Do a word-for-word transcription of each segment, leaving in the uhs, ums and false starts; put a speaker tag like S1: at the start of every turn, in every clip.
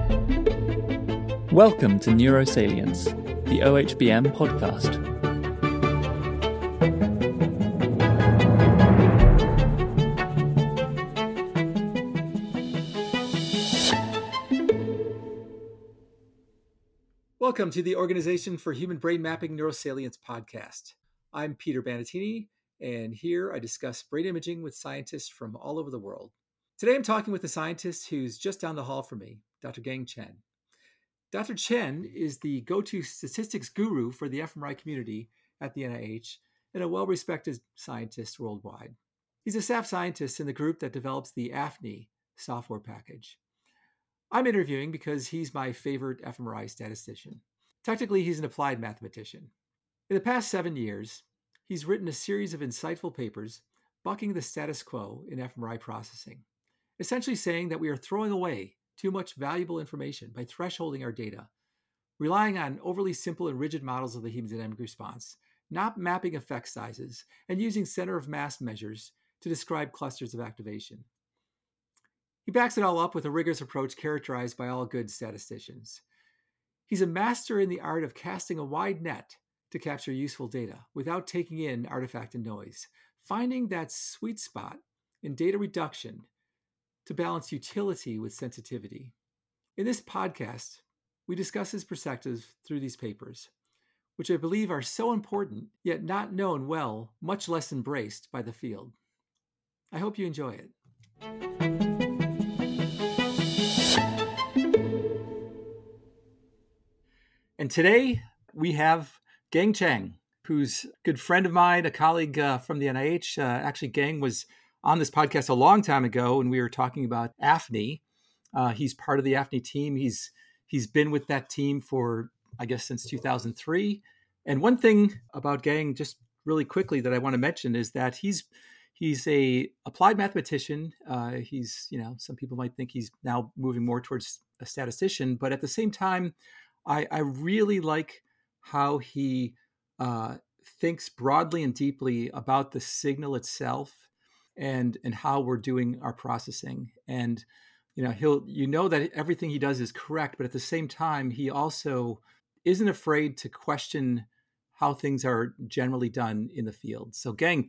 S1: Welcome to Neurosalience, the O H B M podcast.
S2: Welcome to the Organization for Human Brain Mapping Neurosalience podcast. I'm Peter Bannattini, and here I discuss brain imaging with scientists from all over the world. Today I'm talking with a scientist who's just down the hall from me, Doctor Gang Chen. Doctor Chen is the go-to statistics guru for the fMRI community at the N I H and a well-respected scientist worldwide. He's a staff scientist in the group that develops the A F N I software package. I'm interviewing because he's my favorite fMRI statistician. Technically, he's an applied mathematician. In the past seven years, he's written a series of insightful papers bucking the status quo in fMRI processing, essentially saying that we are throwing away too much valuable information by thresholding our data, relying on overly simple and rigid models of the hemodynamic response, not mapping effect sizes, and using center of mass measures to describe clusters of activation. He backs it all up with a rigorous approach characterized by all good statisticians. He's a master in the art of casting a wide net to capture useful data without taking in artifact and noise, finding that sweet spot in data reduction to balance utility with sensitivity. In this podcast, we discuss his perspectives through these papers, which I believe are so important, yet not known well, much less embraced by the field. I hope you enjoy it. And today we have Gang Chen, who's a good friend of mine, a colleague uh, from the N I H. Uh, actually, Gang was on this podcast a long time ago, and we were talking about A F N I. Uh, he's part of the A F N I team. He's he's been with that team for, I guess, since two thousand three. And one thing about Gang, just really quickly, that I want to mention is that he's he's a applied mathematician. Uh, he's, you know, some people might think he's now moving more towards a statistician, but at the same time, I, I really like how he uh, thinks broadly and deeply about the signal itself and and how we're doing our processing. And you know, he'll you know that everything he does is correct, but at the same time, he also isn't afraid to question how things are generally done in the field. So, Gang,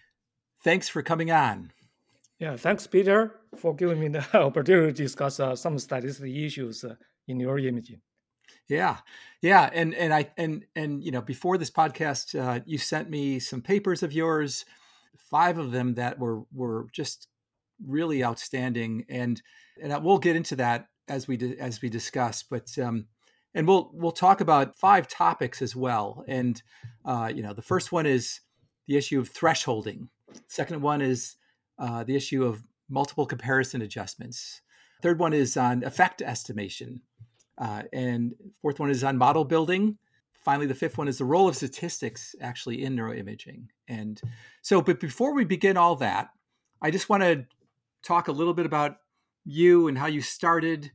S2: thanks for coming on.
S3: Yeah, thanks, Peter, for giving me the opportunity to discuss uh, some statistical issues uh, in neuroimaging.
S2: Yeah, yeah, and and I and and you know, before this podcast, uh, you sent me some papers of yours, five of them that were were just really outstanding, and and we'll get into that as we as we discuss. But um, and we'll we'll talk about five topics as well. And uh, you know, the first one is the issue of thresholding. Second one is uh, the issue of multiple comparison adjustments. Third one is on effect estimation. Uh, and fourth one is on model building. Finally, the fifth one is the role of statistics actually in neuroimaging. And so, but before we begin all that, I just want to talk a little bit about you and how you started.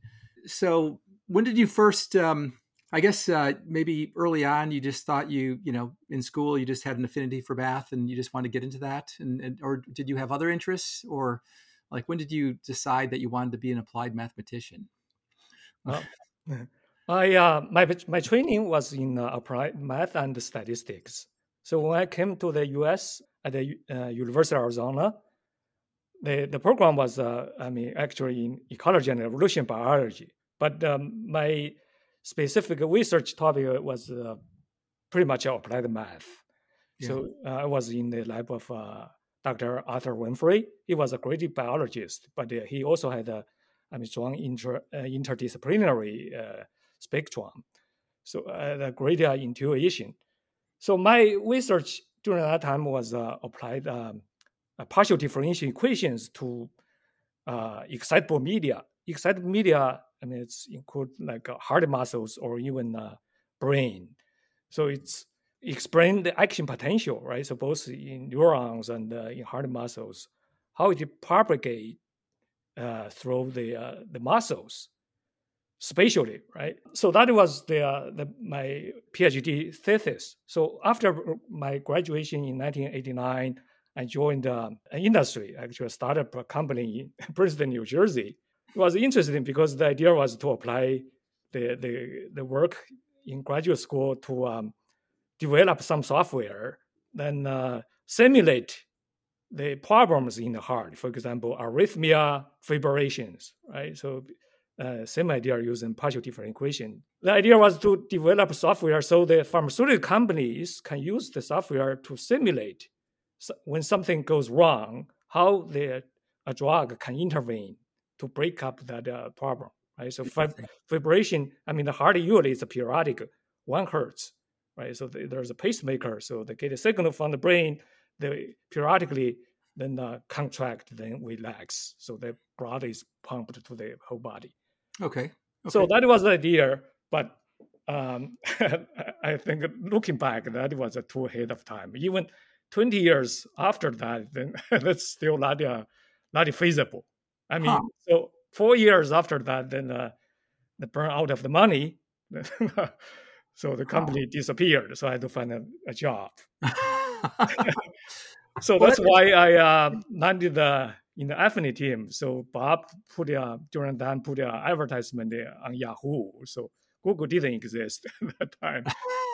S2: So when did you first, um, I guess uh, maybe early on, you just thought you, you know, in school, you just had an affinity for math and you just wanted to get into that? And, and or did you have other interests? Or like, when did you decide that you wanted to be an applied mathematician?
S3: Well, I uh, my my training was in uh, applied math and statistics. So when I came to the U S at the uh, University of Arizona, the the program was uh, I mean actually in ecology and evolution biology. But um, my specific research topic was uh, pretty much applied math. Yeah. So uh, I was in the lab of uh, Doctor Arthur Winfrey. He was a great biologist, but uh, he also had a I mean strong inter, uh, interdisciplinary uh, spectrum. So uh, the great uh, intuition. So my research during that time was uh, applied um, uh, partial differential equations to uh, excitable media. Excitable media, I mean, it's include like uh, heart muscles or even uh, brain. So it's explain the action potential, right? So both in neurons and uh, in heart muscles, how it propagate uh, through the uh, the muscles spatially, right? So that was the, uh, the my PhD thesis. So after my graduation in nineteen eighty-nine, I joined uh, an industry, actually a startup company in Princeton, New Jersey. it was interesting because the idea was to apply the the, the work in graduate school to um, develop some software, then uh, simulate the problems in the heart. For example, arrhythmia, fibrillations, right? So uh, same idea using partial differential equation. The idea was to develop software so the pharmaceutical companies can use the software to simulate when something goes wrong, how the a drug can intervene to break up that uh, problem, right? So fib- vibration, I mean, the heart usually is a periodic, one hertz, right? So the, there's a pacemaker, so they get a signal from the brain, they periodically then uh, contract, then relax. So the blood is pumped to the whole body.
S2: Okay. okay.
S3: So that was the idea, but um, I think looking back, that was a too ahead of time. Even twenty years after that, then that's still not uh, not feasible. I mean, huh. so four years after that, then uh, they burn out of the money. So the company huh. disappeared. So I had to find a, a job. So that's why I uh, landed uh, in the Affinity team. So Bob put uh, during that put an advertisement on Yahoo. So Google didn't exist at that time.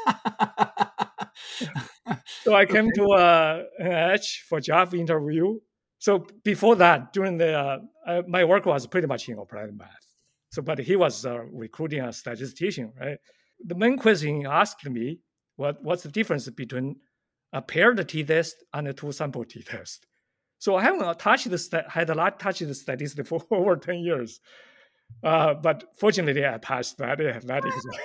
S3: So I came okay. to uh, N I H for job interview. So before that, during the uh, uh, my work was pretty much in applied math. So, but he was uh, recruiting a statistician, right? The main question he asked me, what what's the difference between a paired t-test and a two-sample t-test? So I haven't touched the st- had a lot touched the statistics for over ten years. Uh, but fortunately, I passed that. that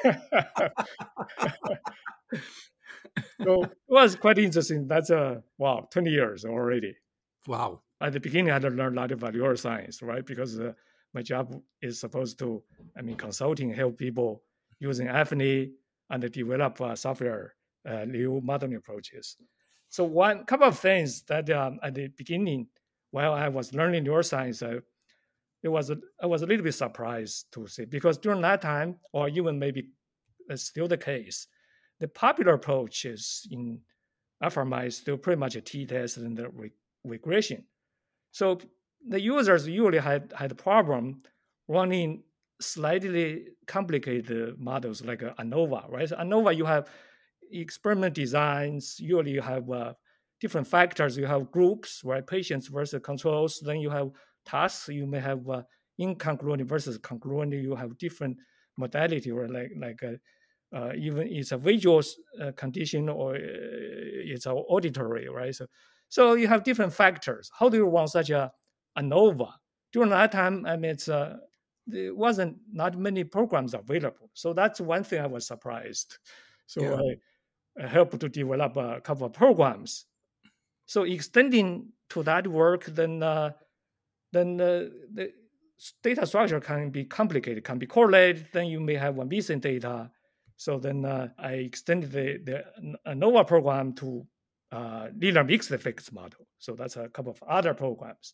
S3: So it was quite interesting. That's a, wow, twenty years already.
S2: Wow.
S3: At the beginning, I had to learn a lot about neuroscience, right? Because uh, my job is supposed to, I mean, consulting, help people using Affinity and develop uh, software, uh, new modeling approaches. So one couple of things that um, at the beginning, while I was learning neuroscience, uh, it was a, I was a little bit surprised to see, because during that time, or even maybe it's still the case, the popular approach is in fMRI is still pretty much a t-test and the re- regression. So the users usually had had a problem running slightly complicated models like uh, ANOVA, right? So ANOVA, you have experiment designs. Usually, you have uh, different factors. You have groups, right? Patients versus controls. Then you have tasks. You may have uh, incongruent versus congruent. You have different modality, right? Like like uh, uh, even it's a visual uh, condition or uh, it's an auditory, right? So so you have different factors. How do you run such a ANOVA? During that time, I mean, it's uh, there wasn't not many programs available. So that's one thing I was surprised. So yeah. I, I helped to develop a couple of programs. So extending to that work, then uh, then uh, the data structure can be complicated, can be correlated. Then you may have one missing data. So then uh, I extended the, the ANOVA program to uh, linear mixed effects model. So that's a couple of other programs.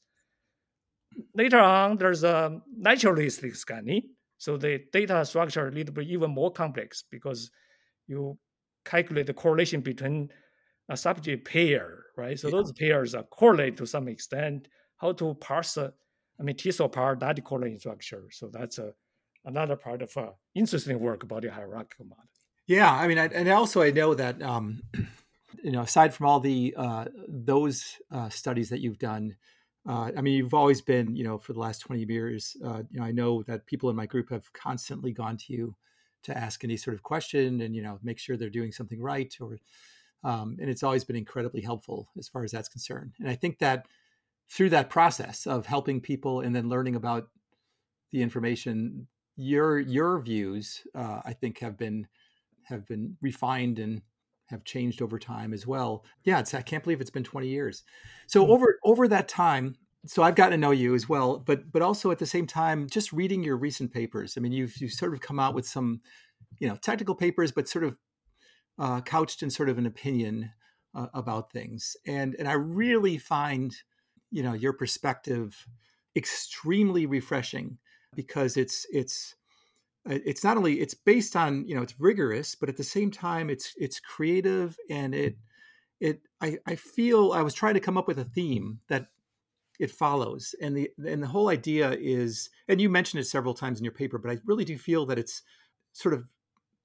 S3: Later on, there's a naturalistic scanning. So the data structure a little bit even more complex because you calculate the correlation between a subject pair, right? So yeah. those pairs are correlated to some extent. How to parse, a, I mean, T-cell part, that correlation structure. So that's a, another part of uh, interesting work about the hierarchical model.
S2: Yeah, I mean, I, and also I know that, um, you know, aside from all the uh, those uh, studies that you've done, uh, I mean, you've always been, you know, for the last twenty years, uh, you know, I know that people in my group have constantly gone to you to ask any sort of question and, you know, make sure they're doing something right, or, um, and it's always been incredibly helpful as far as that's concerned. And I think that through that process of helping people and then learning about the information, your your views, uh, I think, have been have been refined and have changed over time as well. Yeah, it's, I can't believe it's been twenty years. So mm-hmm. over over that time, so I've gotten to know you as well, but but also at the same time, just reading your recent papers. I mean, you've you've sort of come out with some, you know, technical papers, but sort of uh, couched in sort of an opinion uh, about things. And and I really find, you know, your perspective extremely refreshing, because it's it's it's not only, it's based on, you know, it's rigorous, but at the same time it's it's creative, and it it I, I feel I was trying to come up with a theme that it follows. And the and the whole idea is, and you mentioned it several times in your paper, but I really do feel that it's sort of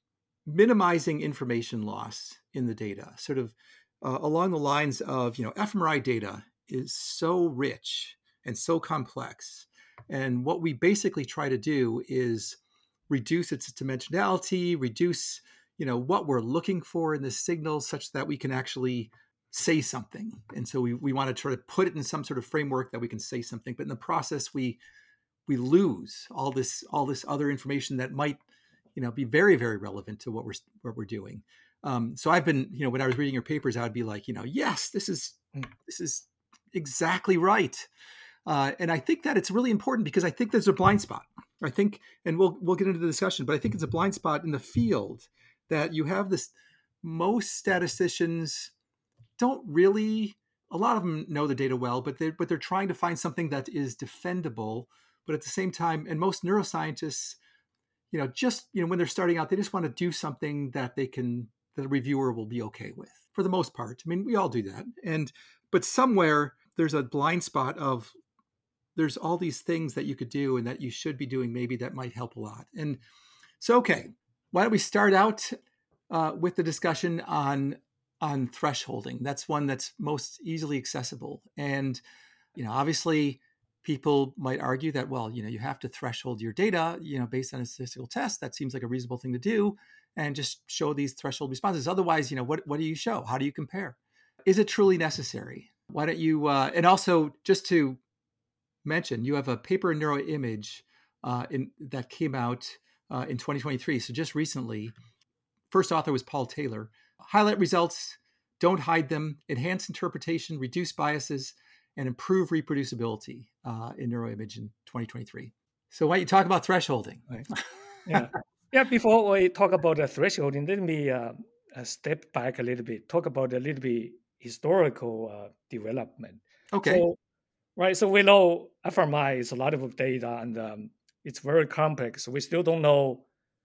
S2: minimizing information loss in the data, sort of uh, along the lines of, you know, fMRI data is so rich and so complex. And what we basically try to do is reduce its dimensionality, reduce, you know, what we're looking for in the signal such that we can actually say something. And so we, we want to try to put it in some sort of framework that we can say something. But in the process, we we lose all this all this other information that might, you know, be very, very relevant to what we're what we're doing. Um, so I've been, you know, when I was reading your papers, I would be like, you know, yes, this is this is exactly right. Uh, and I think that it's really important because I think there's a blind spot. I think, and we'll we'll get into the discussion, but I think it's a blind spot in the field that you have this. Most statisticians don't really. A lot of them know the data well, but they but they're trying to find something that is defendable. But at the same time, and most neuroscientists, you know, just you know, when they're starting out, they just want to do something that they can that the reviewer will be okay with for the most part. I mean, we all do that, and but somewhere there's a blind spot of. There's all these things that you could do and that you should be doing maybe that might help a lot. And so, okay, why don't we start out uh, with the discussion on on thresholding? That's one that's most easily accessible. And, you know, obviously people might argue that, well, you know, you have to threshold your data, you know, based on a statistical test. That seems like a reasonable thing to do and just show these threshold responses. Otherwise, you know, what, what do you show? How do you compare? Is it truly necessary? Why don't you, uh, and also just to mention, you have a paper in Neuroimage uh, in, that came out uh, in twenty twenty-three. So just recently, first author was Paul Taylor. Highlight results, don't hide them, enhance interpretation, reduce biases, and improve reproducibility uh, in Neuroimage in twenty twenty-three. So why don't you talk about thresholding?
S3: Right. Yeah. Yeah. Before we talk about the thresholding, let me uh, step back a little bit, talk about a little bit historical uh, development.
S2: Okay.
S3: So, right. So we know fMRI is a lot of data and um, it's very complex. We still don't know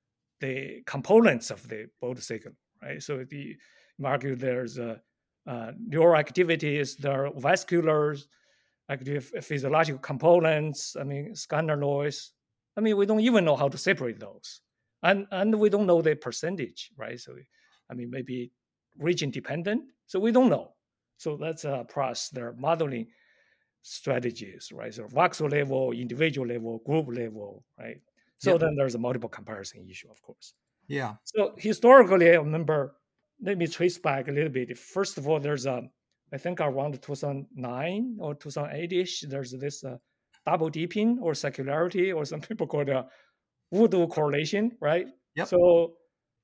S3: the components of the both signal, right? So the you argue there's a uh, neural activities, there are vascular active physiological components. I mean, scanner noise. I mean, we don't even know how to separate those, and and we don't know the percentage, right? So, I mean, maybe region dependent. So we don't know. So that's a plus. There are modeling strategies, right? So voxel level, individual level, group level, right? So yep. Then there's a multiple comparison issue, of course.
S2: Yeah.
S3: So historically, I remember, let me trace back a little bit. First of all, there's a, I think around two thousand nine or two thousand eight-ish, there's this uh, double dipping or circularity, or some people call it a voodoo correlation, right?
S2: Yep.
S3: So,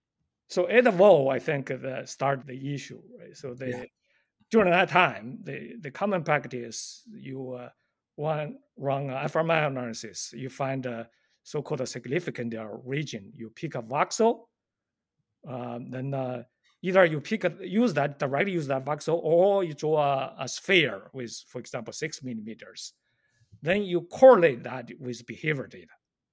S3: so at Vo, I think the started the issue, right? So they, yeah. During that time, the, the common practice, you uh, one, run a fMRI analysis, you find a so-called a significant region, you pick a voxel, um, then uh, either you pick a, use that, directly use that voxel, or you draw a, a sphere with, for example, six millimeters. Then you correlate that with behavior data.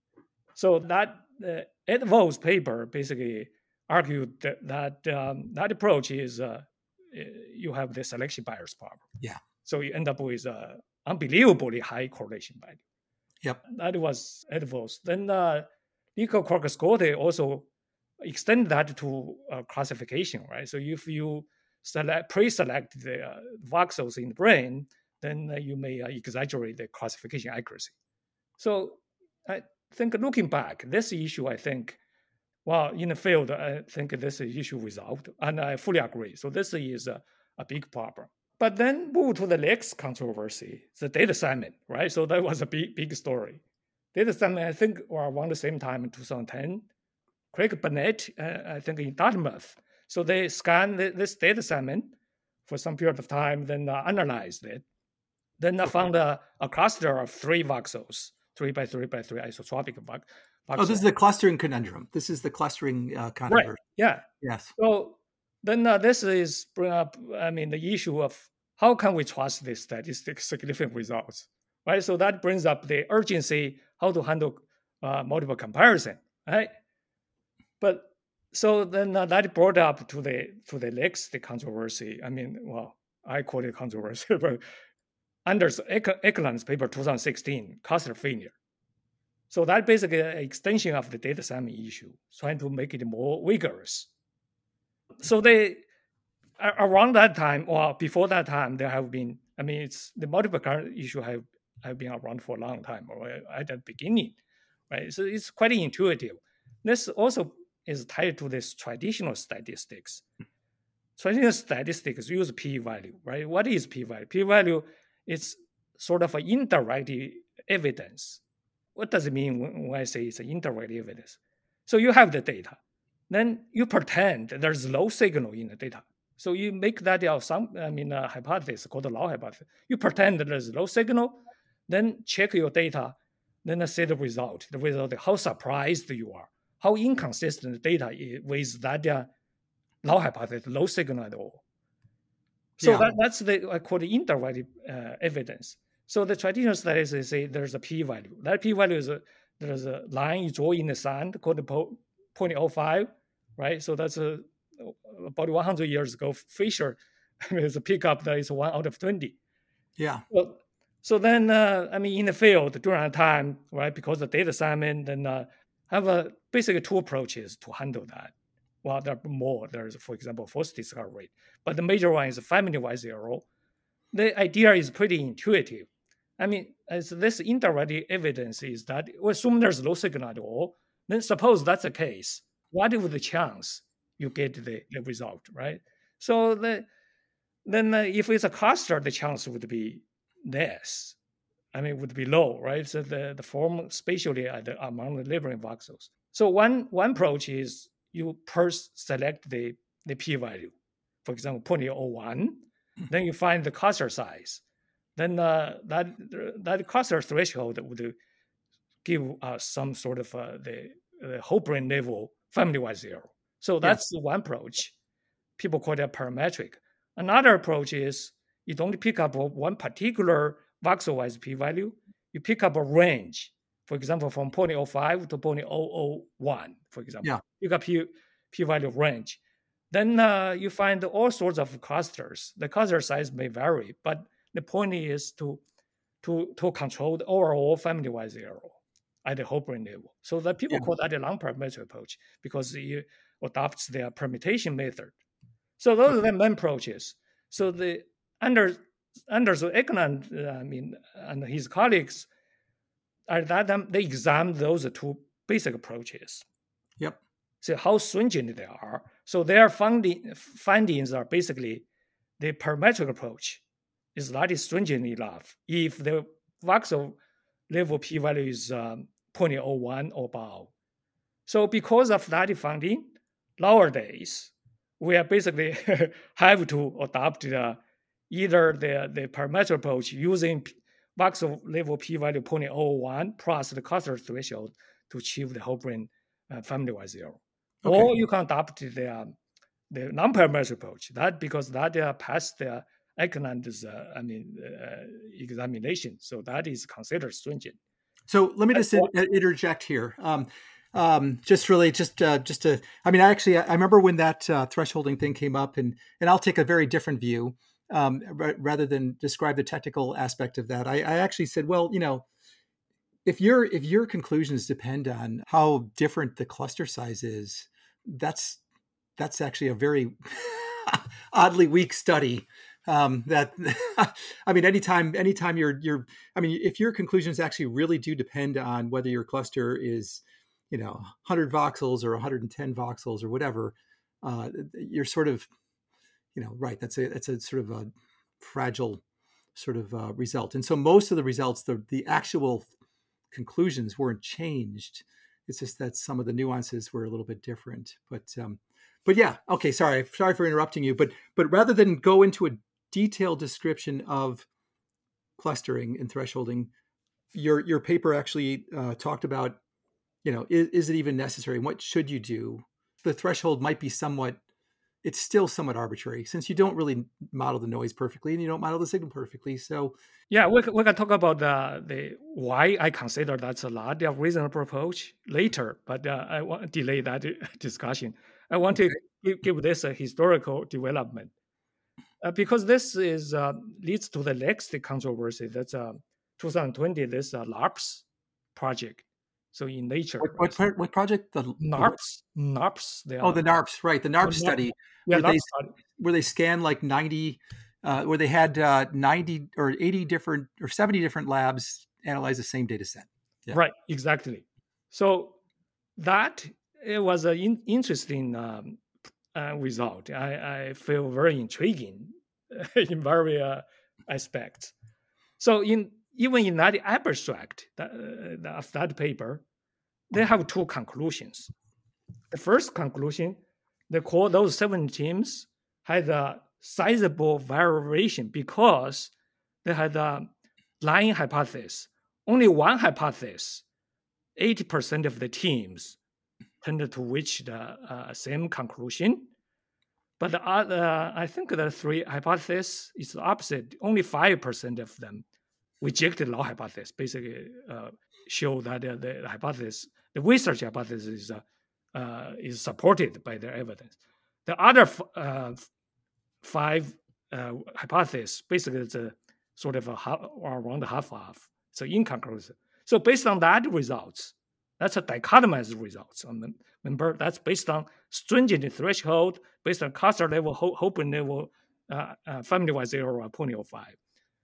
S3: So that, uh, Ed Vo's paper basically argued that that, um, that approach is, uh, you have the selection bias problem.
S2: Yeah.
S3: So you end up with a unbelievably high correlation value.
S2: Yep.
S3: That was Ed Vo's. Then uh, Nico Corcascote also extend that to uh, classification, right? So if you select pre-select the uh, voxels in the brain, then uh, you may uh, exaggerate the classification accuracy. So I think looking back, this issue, I think, well, in the field, I think this issue resolved, and I fully agree. So this is a, a big problem. But then move to the next controversy, the data assignment, right? So that was a big, big story. Data assignment, I think, were around the same time in two thousand ten. Craig Burnett, uh, I think in Dartmouth. So they scanned this data assignment for some period of time, then uh, analyzed it. Then I found a, a cluster of three voxels, three by three by three isotropic voxels.
S2: Oh, this is the clustering conundrum. This is the clustering uh, controversy.
S3: Right. Yeah.
S2: Yes.
S3: So then uh, this is bring up, I mean, the issue of how can we trust these statistic significant results, right? So that brings up the urgency, how to handle uh, multiple comparison, right? But so then uh, that brought up to the to the next the controversy. I mean, well, I call it controversy, but Anders Ekeland's paper two thousand sixteen, cluster failure. So that basically an extension of the data sampling issue, trying to make it more vigorous. So they, around that time, or before that time, there have been, I mean, it's the multiple current issue have, have been around for a long time, or at the beginning, right? So it's quite intuitive. This also is tied to this traditional statistics. Traditional statistics use p-value, right? What is p-value? P-value is sort of an indirect evidence. What does it mean when, when I say it's an indirect evidence? So you have the data, then you pretend there's low signal in the data. So you make that out some, I mean, a hypothesis called the null hypothesis. You pretend that there's low signal, then check your data, then see the result. The result, how surprised you are, how inconsistent the data is with that uh, null hypothesis, low signal at all. So yeah. that, that's the I call it indirect uh, evidence. So the traditional studies they say there's a p-value. That p-value is a, there's a line you draw in the sand called the zero point zero five, right? So that's a, about one hundred years ago, Fisher is a pickup that is one out of twenty.
S2: Yeah.
S3: Well, so then, uh, I mean, in the field during that time, right, because the data sampling, then uh, have a, basically two approaches to handle that. Well, there are more. There's, for example, false discovery rate. But the major one is family-wise error. The idea is pretty intuitive. I mean, as this indirect evidence is that we assume there's low signal at all. Then suppose that's the case. What is the chance you get the, the result, right? So the, then uh, if it's a cluster, the chance would be less. I mean, would be low, right? So the, the form spatially at the, among the neighboring voxels. So one, one approach is you first select the, the p-value, for example, zero point zero one, then you find the cluster size. Then uh, that that cluster threshold would give us some sort of uh, the, the whole brain level family-wise error. So that's yeah. one approach. People call that parametric. Another approach is you don't pick up one particular voxel-wise p-value. You pick up a range. For example, from zero point zero five to zero point zero zero one, for example.
S2: Yeah.
S3: You got p, p-value range. Then uh, you find all sorts of clusters. The cluster size may vary, but the point is to, to, to control the overall family-wise error at the whole brain level. So that people yeah. call that a long parametric approach because it adopts their permutation method. So those okay. are the main approaches. So the under Anders Ekeland, uh, I mean, and his colleagues, at that time they examined those two basic approaches.
S2: Yep.
S3: So how stringent they are. So their finding, findings are basically the parametric approach is not stringent enough if the voxel level p-value is um, zero point zero one or above. So because of that finding, nowadays, we are basically have to adopt the, either the, the parametric approach using voxel level p-value zero point zero one plus the cluster threshold to achieve the whole brain uh, family-wise error. Okay. Or you can adopt the, um, the non-parametric approach. That because that uh, passed the Ekeland's, uh, I mean, uh, examination. So that is considered stringent.
S2: So let me just in, interject here. Um, um, just really, just uh, just to, I mean, I actually, I remember when that uh, thresholding thing came up, and and I'll take a very different view um, r- rather than describe the technical aspect of that. I, I actually said, well, you know, if your if your conclusions depend on how different the cluster size is, that's that's actually a very oddly weak study. Um, that I mean, anytime, anytime you're, you're, I mean, if your conclusions actually really do depend on whether your cluster is, you know, one hundred voxels or one hundred ten voxels or whatever, uh, you're sort of, you know, right. That's a, that's a sort of a fragile sort of uh, result. And so most of the results, the the actual conclusions weren't changed. It's just that some of the nuances were a little bit different. But, um, but yeah, okay. Sorry, sorry for interrupting you. But, but rather than go into a detailed description of clustering and thresholding, your your paper actually uh, talked about, you know, is, is it even necessary? What should you do? The threshold might be somewhat, it's still somewhat arbitrary since you don't really model the noise perfectly and you don't model the signal perfectly. So
S3: yeah, we, we can talk about the, the why I consider that's a lot of reasonable approach later, but uh, I want to delay that discussion. I want okay. to give, give this a historical development. uh, because this is uh, leads to the next controversy. That's uh, twenty twenty. This uh, LARPS project. So in Nature,
S2: What
S3: right?
S2: what, pro- what project? The, the what?
S3: NARPS, NARPS. They
S2: Oh,
S3: are
S2: the NARPS, right? The NARPS
S3: the NARPS,
S2: study
S3: yeah,
S2: where they
S3: NARPS study.
S2: where they scanned like ninety, uh, where they had uh, ninety or eighty different or seventy different labs analyze the same data set. Yeah.
S3: Right, exactly. So that it was an in, interesting um, uh, result. I, I feel very intriguing in various uh, aspects. So in even in that abstract that, uh, of that paper, they have two conclusions. The first conclusion, they call those seven teams had a sizable variation because they had a lying hypothesis. Only one hypothesis, eighty percent of the teams tended to reach the uh, same conclusion. But the other, I think the three hypotheses is the opposite. Only five percent of them rejected null hypothesis, basically uh, show that uh, the hypothesis, the research hypothesis is, uh, uh, is supported by the evidence. The other f- uh, five uh, hypotheses, basically it's a sort of a half, or around half-half, so inconclusive. So based on that results, that's a dichotomized results. Remember, that's based on stringent threshold, based on cluster level, Hopin level, uh, uh, family-wise zero or zero point zero five.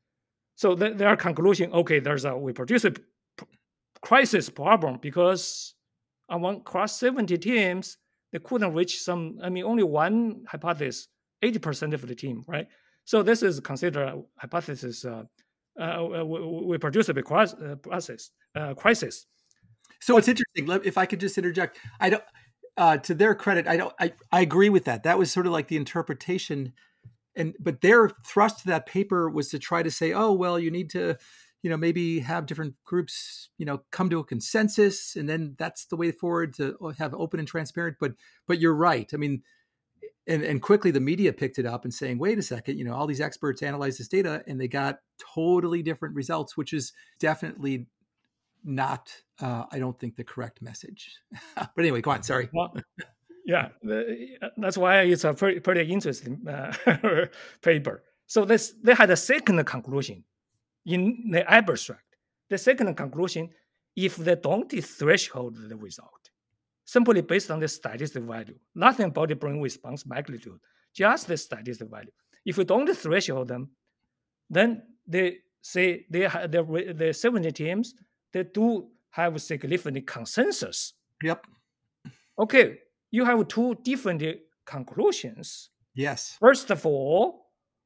S3: So th- their conclusion, okay, there's a reproducible p- crisis problem because among cross seventy teams, they couldn't reach some, I mean, only one hypothesis, eighty percent of the team, right? So this is considered a hypothesis uh, uh, reproducible uh, process, uh, crisis.
S2: So it's interesting. If I could just interject, I don't. Uh, to their credit, I don't. I, I agree with that. That was sort of like the interpretation, and but their thrust to that paper was to try to say, oh well, you need to, you know, maybe have different groups, you know, come to a consensus, and then that's the way forward to have open and transparent. But but you're right. I mean, and and quickly the media picked it up and saying, wait a second, you know, all these experts analyzed this data and they got totally different results, which is definitely not, uh, I don't think, the correct message. But anyway, go on. Sorry.
S3: Well, yeah, the, that's why it's a pretty, pretty interesting uh, paper. So this they had a second conclusion in the abstract. The second conclusion, if they don't threshold the result, simply based on the statistical value, nothing about the brain response magnitude, just the statistical value. If you don't threshold them, then they say they have the, the seventy teams, they do have a significant consensus.
S2: Yep.
S3: Okay, you have two different conclusions.
S2: Yes.
S3: First of all,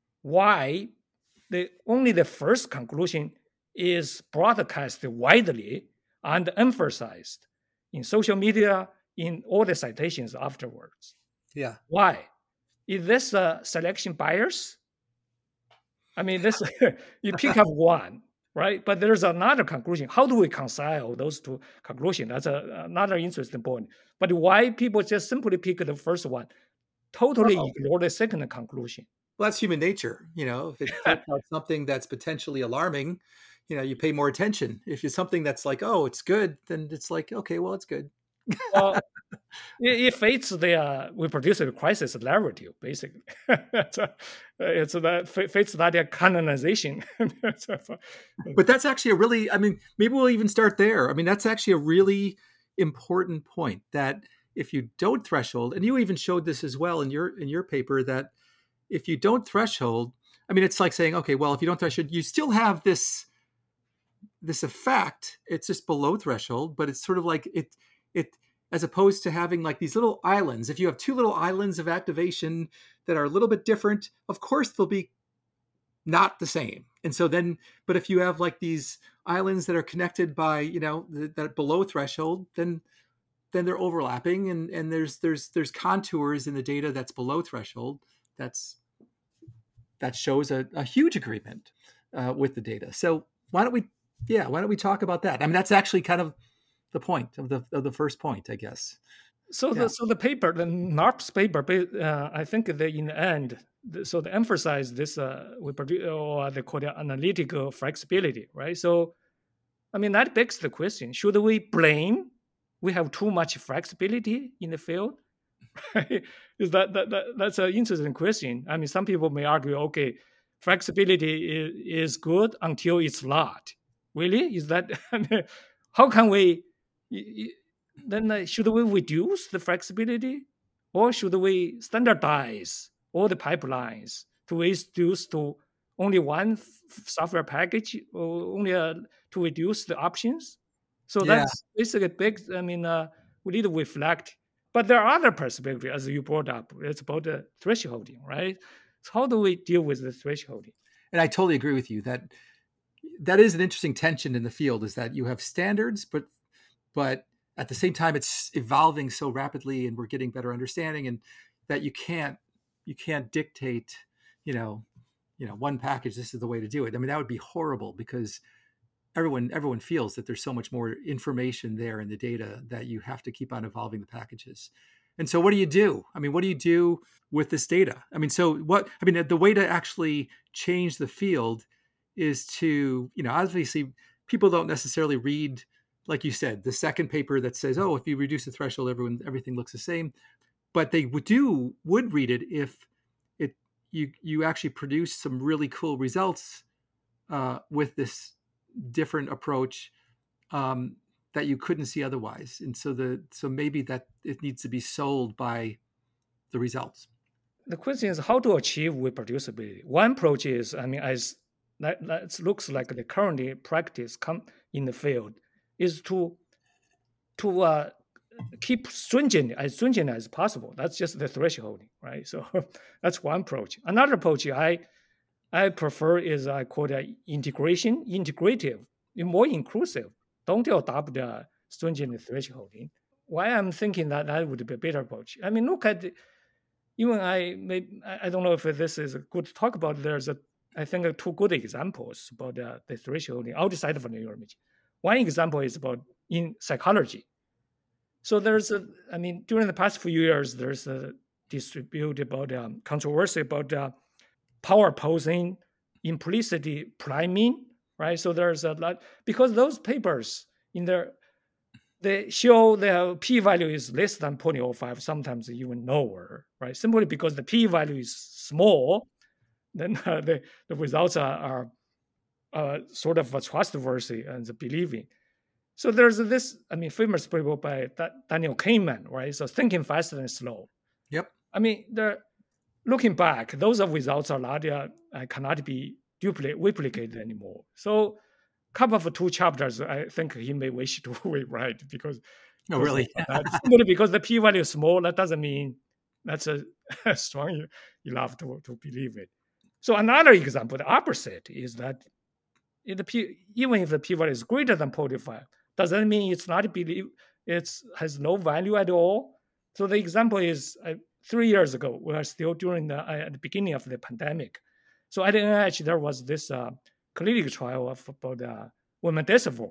S3: why the only the first conclusion is broadcast widely and emphasized in social media, in all the citations afterwards.
S2: Yeah.
S3: Why? Is this a selection bias? I mean, this you pick up one, right? But there's another conclusion. How do we reconcile those two conclusions? That's a, another interesting point. But why people just simply pick the first one, totally oh. ignore the second conclusion?
S2: Well, that's human nature. You know, if it's about something that's potentially alarming, you know, you pay more attention. If it's something that's like, oh, it's good, then it's like, okay, well, it's good.
S3: Well, it, it fits the uh, reproducible crisis narrative, basically. it's a, it's that fits that canonization.
S2: But that's actually a really, I mean, maybe we'll even start there. I mean, that's actually a really important point that if you don't threshold, and you even showed this as well in your in your paper, that if you don't threshold, I mean, it's like saying, okay, well, if you don't threshold, you still have this this effect. It's just below threshold, but it's sort of like it it as opposed to having like these little islands. If you have two little islands of activation that are a little bit different, of course they'll be not the same. And so then, but if you have like these islands that are connected by, you know, that, that below threshold, then then they're overlapping, and and there's there's there's contours in the data that's below threshold. That's that shows a, a huge agreement uh, with the data. So why don't we, yeah, why don't we talk about that? I mean, that's actually kind of the point of the of the first point, I guess.
S3: So yeah. the so the paper, the NARPS paper, uh, I think that in the end, so they emphasize this, uh, we produce, or they call it analytical flexibility, right? So, I mean, that begs the question: should we blame we have too much flexibility in the field, right? Is that, that, that that's an interesting question. I mean, some people may argue, okay, flexibility is, is good until it's not. Really? Is that, I mean, how can we, then uh, should we reduce the flexibility, or should we standardize all the pipelines to reduce to only one f- software package, or only uh, to reduce the options? So
S2: Yeah.
S3: that's basically big. I mean, uh, we need to reflect. But there are other perspectives, as you brought up. It's about the thresholding, right? So how do we deal with the thresholding?
S2: And I totally agree with you that that is an interesting tension in the field, is that you have standards, but but at the same time it's evolving so rapidly and we're getting better understanding, and that you can't you can't dictate, you know, you know, one package, this is the way to do it. I mean, that would be horrible, because everyone everyone feels that there's so much more information there in the data that you have to keep on evolving the packages. And so what do you do? I mean, what do you do with this data? I mean, so what, I mean, the way to actually change the field is to, you know, obviously people don't necessarily read, like you said, the second paper that says, oh, if you reduce the threshold, everyone, everything looks the same. But they would do, would read it if it, you, you actually produce some really cool results uh, with this different approach um, that you couldn't see otherwise. And so the so maybe that it needs to be sold by the results.
S3: The question is how to achieve reproducibility. One approach is, I mean, as that, that looks like the currently practice come in the field, is to to uh, keep stringent as stringent as possible. That's just the thresholding, right? So that's one approach. Another approach I I prefer is I call it integration, integrative, more inclusive. Don't adopt the stringent thresholding. Why I'm thinking that that would be a better approach. I mean, look at the, even I may I don't know if this is good to talk about. There's a I think two good examples about the, the thresholding outside of neuroimaging. One example is about in psychology. So there's a I mean during the past few years there's a dispute about um, controversy about uh, power posing, implicit priming, right? So there's a lot because those papers in there they show the p-value is less than zero point zero five, sometimes even lower, right? Simply because the p-value is small, then uh, the, the results are, are uh, sort of trustworthy and believing. So there's this, I mean, famous paper by Daniel Kahneman, right? So thinking fast and slow.
S2: Yep.
S3: I mean, they're looking back, those results are not uh, cannot be duplicate, replicated anymore. So couple of two chapters, I think he may wish to rewrite because.
S2: Oh, really?
S3: Simply because the p-value is small, that doesn't mean that's a, a strong enough to, to believe it. So another example, the opposite is that the p, even if the p-value is greater than zero point zero five, does that mean it's not believe it has no value at all? So the example is uh, three years ago, we are still during the, uh, at the beginning of the pandemic. So at N I H, there was this uh, clinical trial of about uh, remdesivir.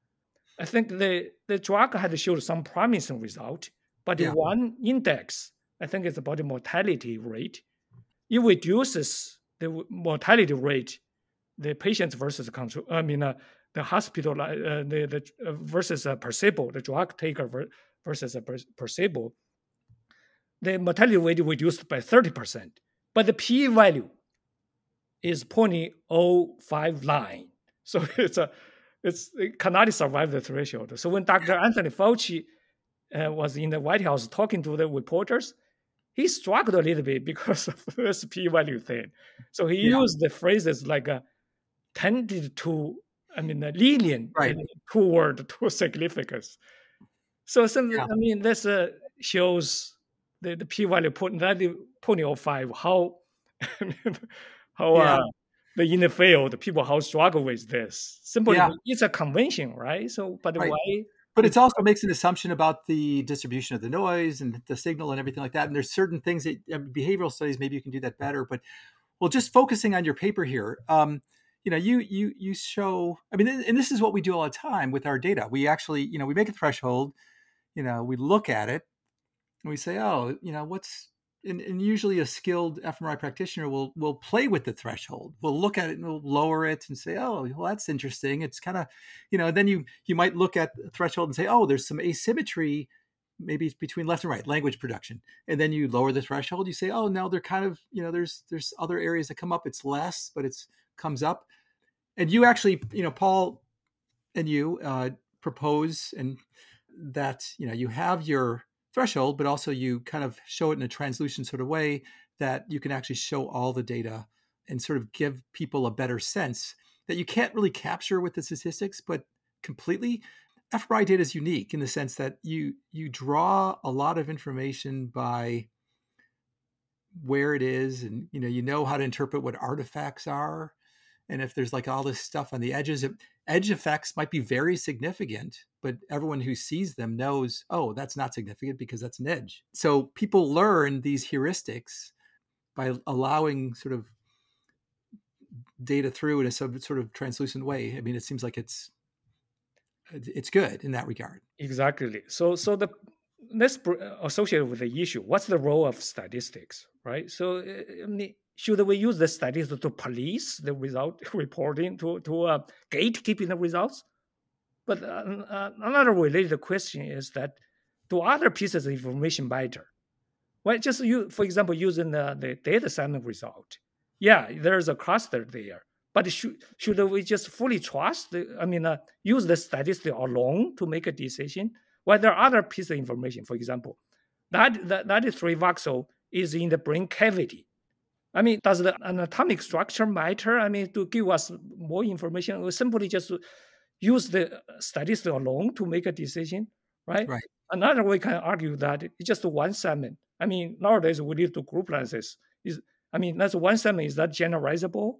S3: I think the, the drug had showed some promising result, but yeah. one index, I think it's about the mortality rate. It reduces the mortality rate, the patients versus control. I mean, uh, the hospital, uh, the, the uh, versus a placebo, the drug taker versus a placebo. The mortality rate reduced by thirty percent, but the p-value is zero point zero five nine. So it's a, it's it cannot survive the threshold. So when Doctor Anthony Fauci uh, was in the White House talking to the reporters, he struggled a little bit because of this p-value thing. So he yeah. used the phrases like a tended to, I mean, a lenient
S2: right.
S3: toward to significance. So some, yeah. I mean, this uh, shows the, the p-value put that zero point zero five how how yeah. uh, the in the field people how struggle with this. Simply, yeah. it's a convention, right? So, but right. why?
S2: But it also makes an assumption about the distribution of the noise and the signal and everything like that. And there's certain things that uh, behavioral studies, maybe you can do that better. But well, just focusing on your paper here, um, you know, you you you show. I mean, and this is what we do all the time with our data. We actually, you know, we make a threshold. You know, we look at it and we say, oh, you know, what's and, and usually a skilled fMRI practitioner will will play with the threshold. We'll look at it and we'll lower it and say, oh, well, that's interesting. It's kind of, you know, then you you might look at the threshold and say, oh, there's some asymmetry maybe it's between left and right, language production. And then you lower the threshold, you say, oh, no, they're kind of, you know, there's there's other areas that come up. It's less, but it's comes up. And you actually, you know, Paul and you uh, propose and that, you know, you have your threshold, but also you kind of show it in a translucent sort of way that you can actually show all the data and sort of give people a better sense that you can't really capture with the statistics, but completely. fMRI data is unique in the sense that you you draw a lot of information by where it is, and you know you know how to interpret what artifacts are, and if there's like all this stuff on the edges, it, edge effects might be very significant, but everyone who sees them knows, oh, that's not significant because that's an edge. So people learn these heuristics by allowing sort of data through in a sort of translucent way. I mean, it seems like it's it's good in that regard.
S3: Exactly. So, so the let's associated with the issue. What's the role of statistics, right? So, I mean, should we use the statistics to police the result reporting, to to uh, gatekeeping the results? But uh, another related question is that do other pieces of information matter? Well, just you, for example, using the, the data sampling result. Yeah, there's a cluster there. But should, should we just fully trust, the, I mean, uh, use the statistic alone to make a decision? Well, there are other pieces of information. For example, that, that, that three voxel is in the brain cavity. I mean, does the anatomic structure matter? I mean, to give us more information, we simply just use the statistic alone to make a decision, right?
S2: Right.
S3: Another way can argue that it's just one segment. I mean, nowadays we need to group analysis. Is I mean, that's one segment. Is that generalizable?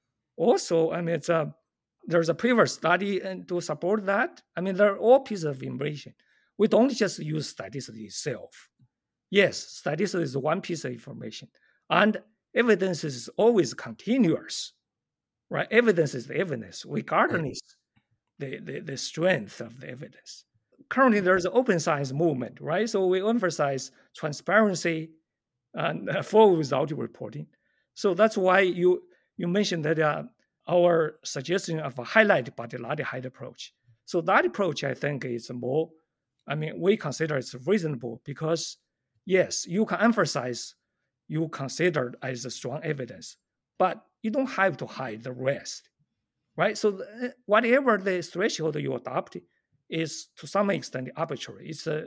S3: Also, I mean, it's a, there's a previous study and to support that. I mean, they're all pieces of information. We don't just use statistics itself. Yes, statistics is one piece of information. And evidence is always continuous, right? Evidence is the evidence, regardless the, the, the strength of the evidence. Currently, there's an open science movement, right? So we emphasize transparency and uh, full result reporting. So that's why you you mentioned that uh, our suggestion of a highlight but not a hide approach. So that approach, I think, is more, I mean, we consider it's reasonable because, yes, you can emphasize you consider as a strong evidence, but you don't have to hide the rest, right? So the, whatever the threshold you adopt is to some extent arbitrary. It's a,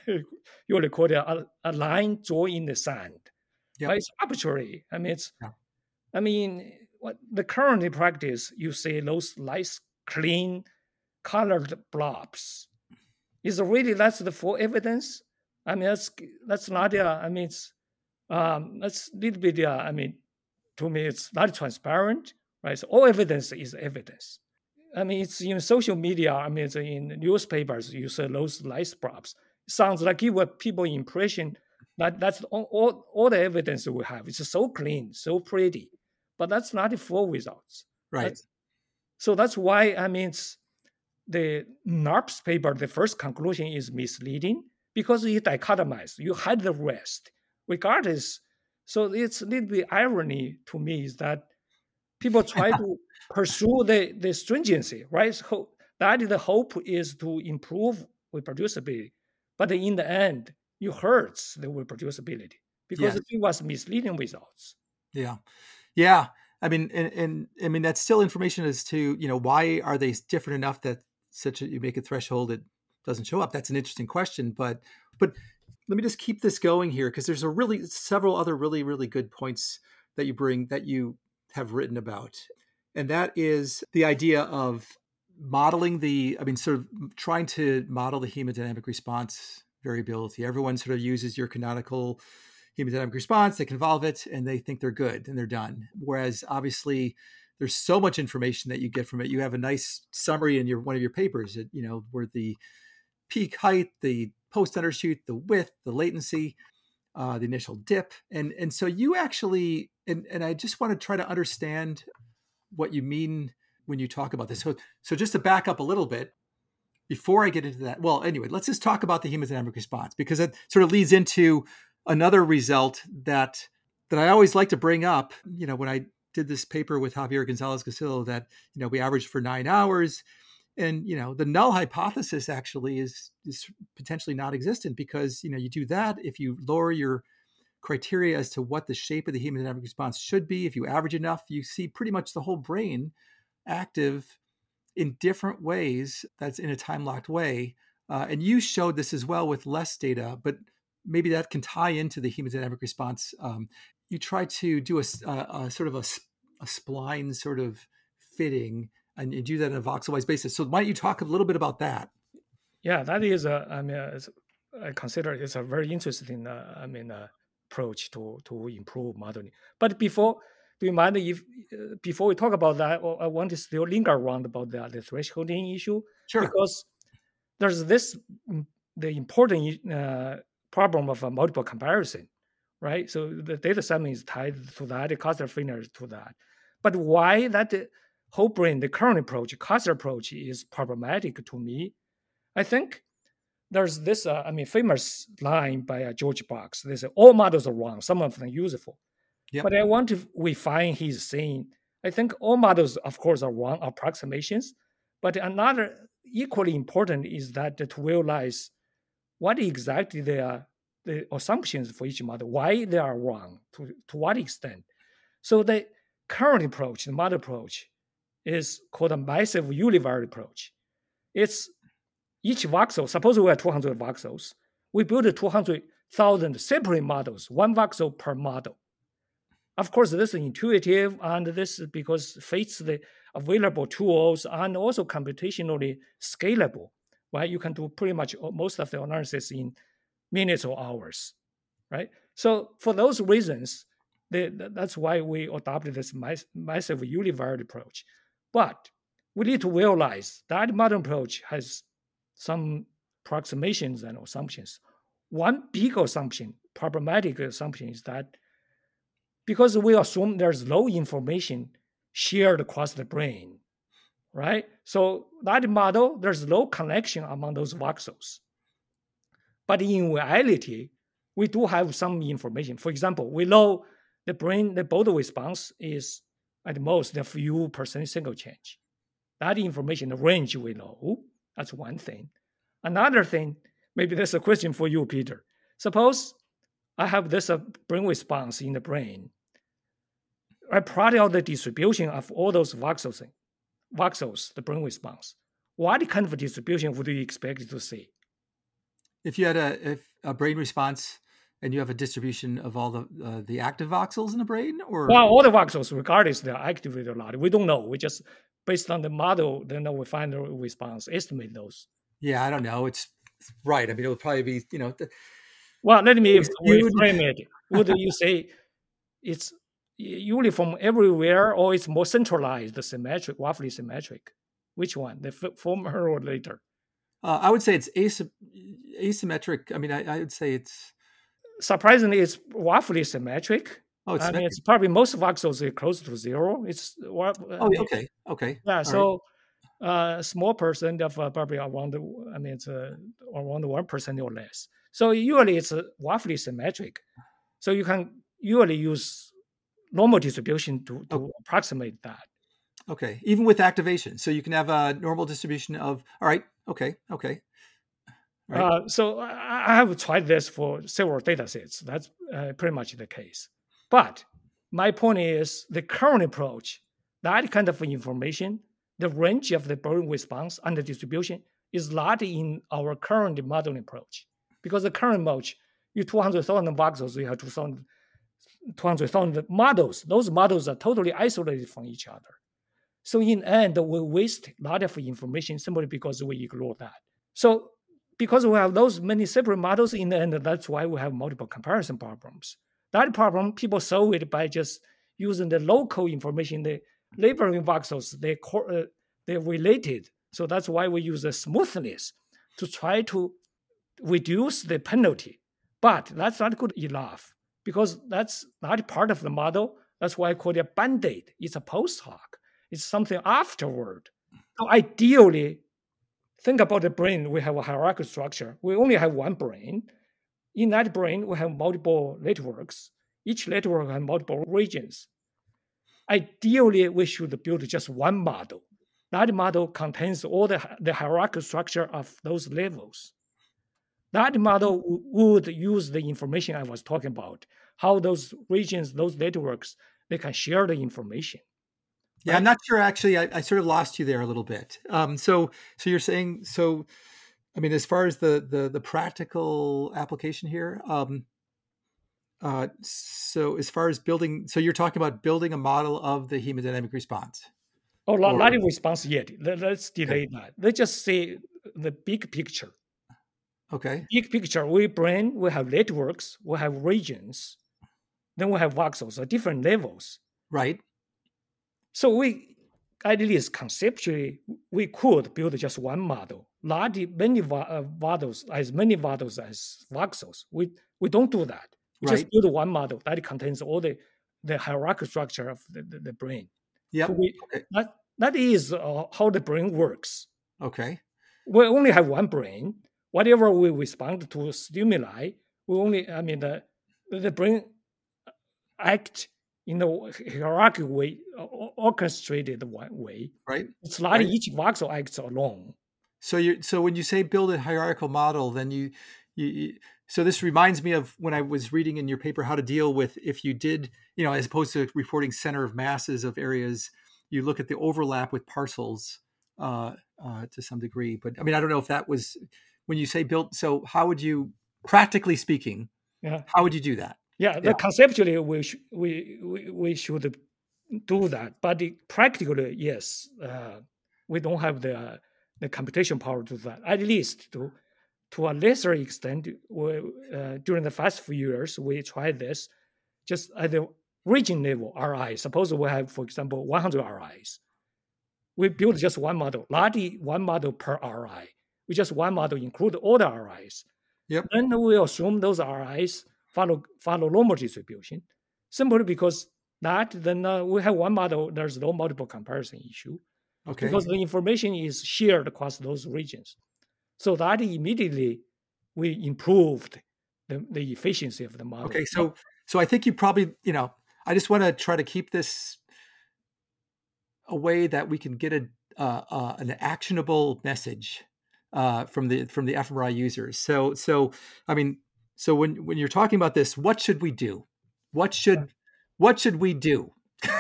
S3: you would call it a, a line drawn in the sand. Yep. Right? It's arbitrary. I mean, it's, yeah. I mean, what the current practice, you see those nice, clean, colored blobs. Is really that's the full evidence? I mean, that's that's not. Uh, I mean, it's um, that's a little bit. Uh, I mean, to me, it's not transparent, right? So all evidence is evidence. I mean, it's in social media. I mean, it's in newspapers. You see those nice blobs. It sounds like give people impression that that's all, all, all the evidence we have. It's so clean, so pretty. But that's not the full results.
S2: Right.
S3: That's, so that's why, I mean, it's, the NARPS paper, the first conclusion is misleading because you dichotomize, you hide the rest, regardless. So it's a little bit irony to me is that people try to pursue the, the stringency, right? So that the hope is to improve reproducibility. But in the end, you hurts the reproducibility because yes. it was misleading results.
S2: Yeah. Yeah. I mean, and, and I mean, that's still information as to, you know, why are they different enough that such that you make a threshold it doesn't show up? That's an interesting question. But, but let me just keep this going here because there's a really several other really, really good points that you bring that you have written about. And that is the idea of modeling the, I mean, sort of trying to model the hemodynamic response variability. Everyone sort of uses your canonical hemodynamic response, they convolve it, and they think they're good and they're done. Whereas obviously there's so much information that you get from it. You have a nice summary in your one of your papers, that, you know, where the peak height, the post undershoot, the width, the latency, uh, the initial dip. And, and so you actually, and, and I just want to try to understand what you mean when you talk about this. So, so just to back up a little bit, before I get into that, well, anyway, let's just talk about the hemodynamic response, because it sort of leads into another result that that I always like to bring up. You know, when I did this paper with Javier Gonzalez Gasillo, that, you know, we averaged for nine hours, And, you know, the null hypothesis actually is, is potentially not existent because, you know, you do that if you lower your criteria as to what the shape of the hemodynamic response should be. If you average enough, you see pretty much the whole brain active in different ways. That's in a time-locked way. Uh, and you showed this as well with less data, but maybe that can tie into the hemodynamic response. Um, you try to do a, a, a sort of a, a spline sort of fitting, and you do that on a voxel-wise basis. So why don't you talk a little bit about that?
S3: Yeah, that is a, I mean, uh, I consider it's a very interesting, uh, I mean, uh, approach to to improve modeling. But before, do you mind if uh, before we talk about that, I want to still linger around about the, the thresholding issue?
S2: Sure.
S3: Because there's this the important uh, problem of a multiple comparison, right? So the data set is tied to that, the cluster fitness to that. But why that whole brain, the current approach, cluster approach, is problematic to me? I think there's this, uh, I mean, famous line by uh, George Box. They say all models are wrong, some of them useful. Yep. But I want to refine his saying. I think all models, of course, are wrong approximations. But another equally important is that to realize what exactly they are, the assumptions for each model, why they are wrong, to, to what extent. So the current approach, the model approach, is called a massive univariate approach. It's each voxel, suppose we have two hundred voxels, we build two hundred thousand separate models, one voxel per model. Of course, this is intuitive, and this is because it fits the available tools and also computationally scalable, right? You can do pretty much most of the analysis in minutes or hours, right? So for those reasons, the, that's why we adopted this mass, massive univariate approach. But we need to realize that modern approach has some approximations and assumptions. One big assumption, problematic assumption, is that because we assume there's low information shared across the brain, right? So that model, there's low connection among those voxels. But in reality, we do have some information. For example, we know the brain, the Boden response is at most a few percent single change. That information, the range we know, that's one thing. Another thing, maybe that's a question for you, Peter. Suppose I have this uh, brain response in the brain. I plot out the distribution of all those voxels, voxels, the brain response. What kind of distribution would you expect to see?
S2: If you had a, if a brain response and you have a distribution of all the uh, the active voxels in the brain, or
S3: well, all the voxels, regardless they're activated or not, we don't know. We just based on the model, then we find the response, estimate those.
S2: Yeah, I don't know. It's right. I mean, it would probably be, you know. The,
S3: well, let me reframe it. Would you say it's uniform everywhere, or it's more centralized, symmetric, roughly symmetric? Which one, the former or later?
S2: Uh, I would say it's asy- asymmetric. I mean, I, I would say it's
S3: surprisingly it's roughly symmetric.
S2: Oh, it's,
S3: I mean, it's probably most voxels are close to zero. It's
S2: oh,
S3: I mean,
S2: okay, okay.
S3: Yeah,
S2: All
S3: so a right. uh, small percent of uh, probably around, I mean, it's uh, around one percent or less. So usually it's uh, roughly symmetric. So you can usually use normal distribution to, to
S2: okay.
S3: approximate that.
S2: Okay, even with activation. So you can have a normal distribution of, all right, okay, okay.
S3: Right. Uh, so I, I have tried this for several data sets. That's uh, pretty much the case. But my point is the current approach, that kind of information, the range of the brain response and the distribution is not in our current modeling approach. Because the current approach, you two hundred thousand voxels, you have two hundred thousand models. Those models are totally isolated from each other. So in the end, we waste a lot of information simply because we ignore that. So because we have those many separate models in the end, that's why we have multiple comparison problems. That problem, people solve it by just using the local information, the neighboring voxels, they uh, they're related. So that's why we use the smoothness to try to reduce the penalty. But that's not good enough because that's not part of the model. That's why I call it a band-aid. It's a post hoc. It's something afterward. So ideally, think about the brain. We have a hierarchical structure. We only have one brain. In that brain, we have multiple networks. Each network has multiple regions. Ideally, we should build just one model. that model contains all the, the hierarchical structure of those levels. That model w- would use the information I was talking about, how those regions, those networks, they can share the information.
S2: Yeah, I'm not sure. Actually, I, I sort of lost you there a little bit. Um, so, so you're saying, so, I mean, as far as the the, the practical application here, um, uh, so as far as building, so you're talking about building a model of the hemodynamic response.
S3: Oh, not,
S2: Or-
S3: not in response yet. Let, let's delay
S2: Okay.
S3: that. Let's just say the big picture.
S2: Okay.
S3: Big picture, we brain, we have networks, we have regions, then we have voxels at different levels.
S2: Right.
S3: So we, at least conceptually, we could build just one model, not many va- uh, models, as many models as voxels. We we don't do that. We
S2: Right.
S3: just build one model that contains all the, the hierarchical structure of the, the, the brain.
S2: Yep.
S3: So we,
S2: Okay.
S3: that, that is uh, how the brain works.
S2: Okay.
S3: We only have one brain. Whatever we respond to stimuli, we only, I mean, the, the brain act in a hierarchical way, or- orchestrated one way.
S2: Right.
S3: It's not
S2: Right.
S3: each voxel acts alone.
S2: So you so when you say build a hierarchical model, then you, you, you so this reminds me of when I was reading in your paper how to deal with if you did, you know, as opposed to reporting center of masses of areas, you look at the overlap with parcels uh, uh, to some degree. But I mean, I don't know if that was when you say build. So how would you, practically speaking,
S3: Yeah,
S2: how would you do that?
S3: yeah. The
S2: Yeah.
S3: conceptually we sh- we, we we should do that, but the practically, yes, uh, we don't have the the computation power to do that. At least to to a lesser extent, we, uh, during the past few years, we tried this just at the region level R I. Suppose we have, for example, one hundred R Is. We build just one model, not the one model per R I. We just one model include all the R Is.
S2: Yep.
S3: Then we assume those R Is follow follow normal distribution, simply because that then uh, we have one model. There's no multiple comparison issue
S2: Okay.
S3: because the information is shared across those regions. So that immediately we improved the, the efficiency of the model.
S2: Okay. So so I think you probably, you know, I just want to try to keep this a way that we can get a uh, uh, an actionable message uh, from the from the fMRI users. So so I mean, so when when you're talking about this, what should we do? What should what should we do?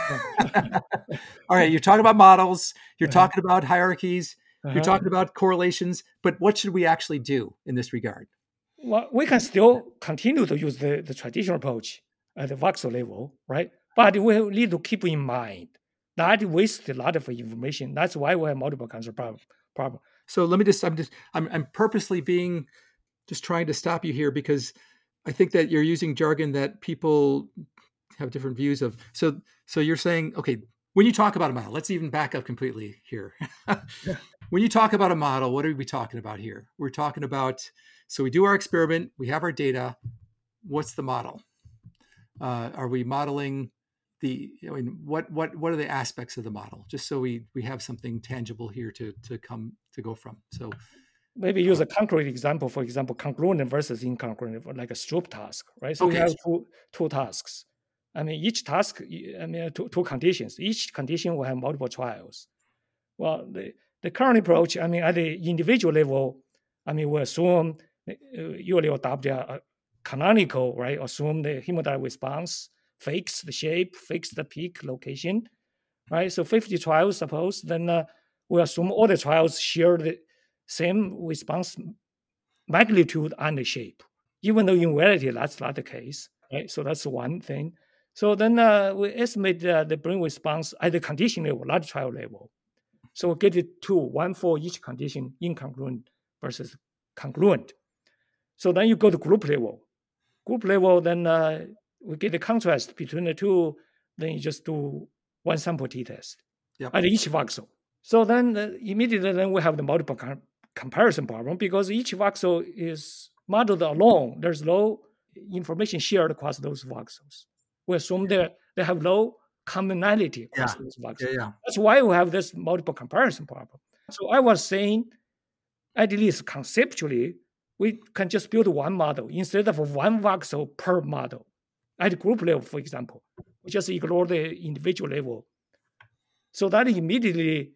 S2: All right, you're talking about models, you're
S3: Uh-huh.
S2: talking about hierarchies, you're
S3: Uh-huh.
S2: talking about correlations, but what should we actually do in this regard?
S3: Well, we can still continue to use the, the traditional approach at the voxel level, right? But we need to keep in mind that wastes a lot of information. That's why we have multiple cancer problem. problem.
S2: So let me just I'm just I'm I'm purposely being just trying to stop you here because I think that you're using jargon that people have different views of. So so you're saying, okay, when you talk about a model, let's even back up completely here. When you talk about a model, what are we talking about here? We're talking about, so we do our experiment, we have our data. What's the model? Uh, are we modeling the, I mean, what what what are the aspects of the model? Just so we we have something tangible here to to come to go from. So
S3: Maybe use a concrete example, for example, congruent versus incongruent, like a Stroop task, right? So we
S2: Okay.
S3: have two, two tasks. I mean, each task, I mean, two, two conditions. Each condition will have multiple trials. Well, the, the current approach, I mean, at the individual level, I mean, we assume uh, you will adopt a canonical, right? Assume the hemodynamic response, fix the shape, fix the peak location, right? So fifty trials, suppose, then uh, we assume all the trials share the same response magnitude and the shape, even though in reality that's not the case, right? So that's one thing. So then uh, we estimate uh, the brain response at the condition level, not trial level. So we get it two, one for each condition, incongruent versus congruent. So then you go to group level. Group level, then uh, we get the contrast between the two. Then you just do one sample t-test
S2: Yep.
S3: at each voxel. So then uh, immediately then we have the multiple com- comparison problem because each voxel is modeled alone. There's no information shared across those voxels. We assume that they have no commonality across
S2: Yeah.
S3: those voxels.
S2: Yeah, yeah.
S3: That's why we have this multiple comparison problem. So I was saying, at least conceptually, we can just build one model instead of one voxel per model. At group level, for example, we just ignore the individual level. So that immediately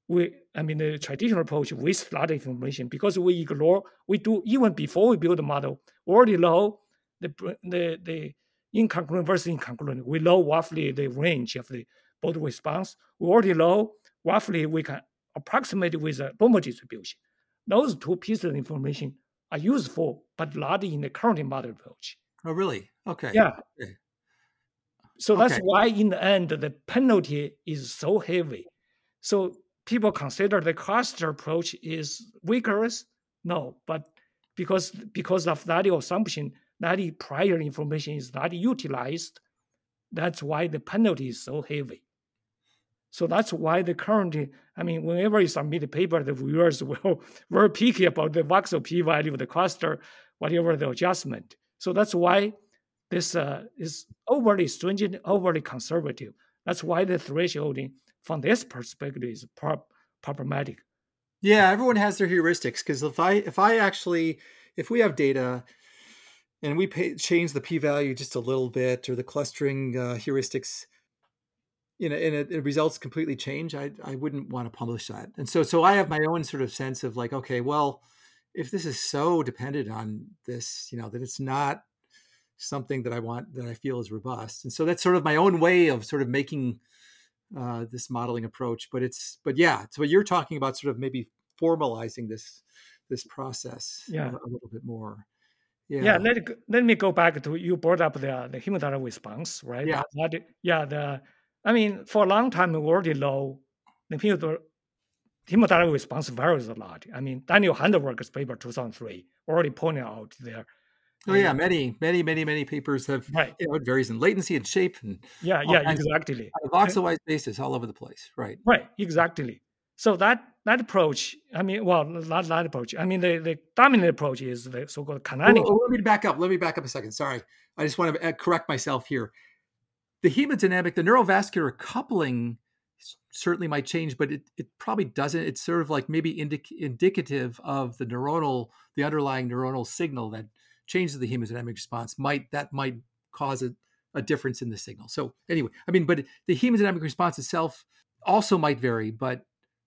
S3: we, I mean, the traditional approach with a lot of information because we ignore, we do, even before we build the model, we already know the, the, the incongruent versus incongruent. We know roughly the range of the both response. We already know roughly we can approximate with a normal distribution. Those two pieces of information are useful, but not in the current model approach.
S2: Oh, really? Okay.
S3: Yeah.
S2: Okay.
S3: So that's
S2: Okay.
S3: why in the end, the penalty is so heavy. So people consider the cluster approach is rigorous. No, but because, because of that assumption, that prior information is not utilized, that's why the penalty is so heavy. So that's why the current, I mean, whenever you submit a paper, the reviewers will very picky about the voxel p-value of the cluster, whatever the adjustment. So that's why this uh, is overly stringent, overly conservative. That's why the thresholding from this perspective is pro- problematic.
S2: Yeah, everyone has their heuristics because if I if I actually if we have data and we pay, change the p-value just a little bit or the clustering uh, heuristics, you know, and it, it results completely change, I I wouldn't want to publish that. And so so I have my own sort of sense of like, okay, well, if this is so dependent on this, you know, that it's not something that I want, that I feel is robust. And so that's sort of my own way of sort of making uh, this modeling approach. But it's, but yeah, so you're talking about sort of maybe formalizing this, this process
S3: Yeah.
S2: a, a little bit more. Yeah.
S3: Yeah. Let, let me go back to, you brought up the, the hemodynamic response, right?
S2: Yeah.
S3: That, that, yeah. The, I mean, for a long time, we already know the hemodynamic response varies a lot. I mean, Daniel Handwerker's paper two thousand three already pointed out there.
S2: Oh yeah, many, many, many, many papers have,
S3: right.
S2: You know, it varies in latency and shape and
S3: yeah, yeah, exactly.
S2: On a voxelized basis all over the place, right?
S3: Right, exactly. So that that approach, I mean, well, not that approach. I mean, the, the dominant approach is the so-called canonical.
S2: Oh, oh, let me back up. Let me back up a second. Sorry, I just want to correct myself here. The hemodynamic, the neurovascular coupling certainly might change, but it, it probably doesn't. It's sort of like maybe indic- indicative of the neuronal, the underlying neuronal signal that changes the hemodynamic response. Might that might cause a, a difference in the signal. So anyway, I mean, but the hemodynamic response itself also might vary, but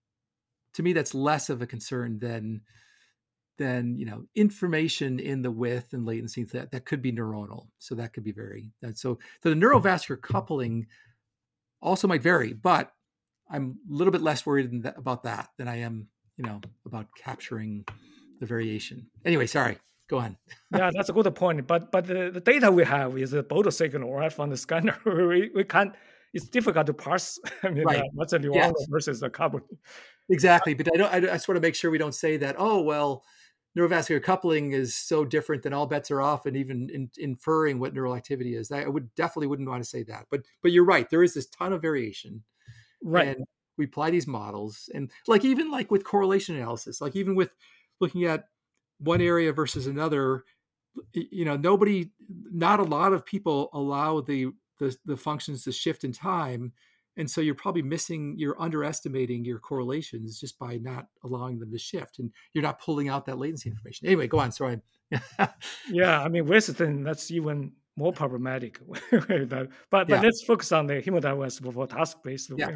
S2: to me, that's less of a concern than than you know information in the width and latency that that could be neuronal. So that could be very that so so the neurovascular coupling also might vary, but I'm a little bit less worried that, about that than I am, you know, about capturing the variation. Anyway, sorry, go on.
S3: Yeah, that's a good point. But but the, the data we have is a both signal, right, from the scanner. we, we can't. It's difficult to parse. I mean,
S2: right.
S3: uh, what's a neuronal yes. versus the carbon.
S2: Exactly, but I don't. I, I just want to make sure we don't say that. Oh well, neurovascular coupling is so different, then all bets are off, and even in, inferring what neural activity is. I would definitely wouldn't want to say that. But but you're right. There is this ton of variation,
S3: right?
S2: And we apply these models, and like even like with correlation analysis, like even with looking at one area versus another, you know, nobody, not a lot of people allow the the, the functions to shift in time. And so you're probably missing, you're underestimating your correlations just by not allowing them to shift, and you're not pulling out that latency information. Anyway, go on. Sorry.
S3: Yeah, I mean, Western, that's even more problematic. but but
S2: yeah.
S3: let's focus on the hemodynamics for task-based.
S2: Yeah.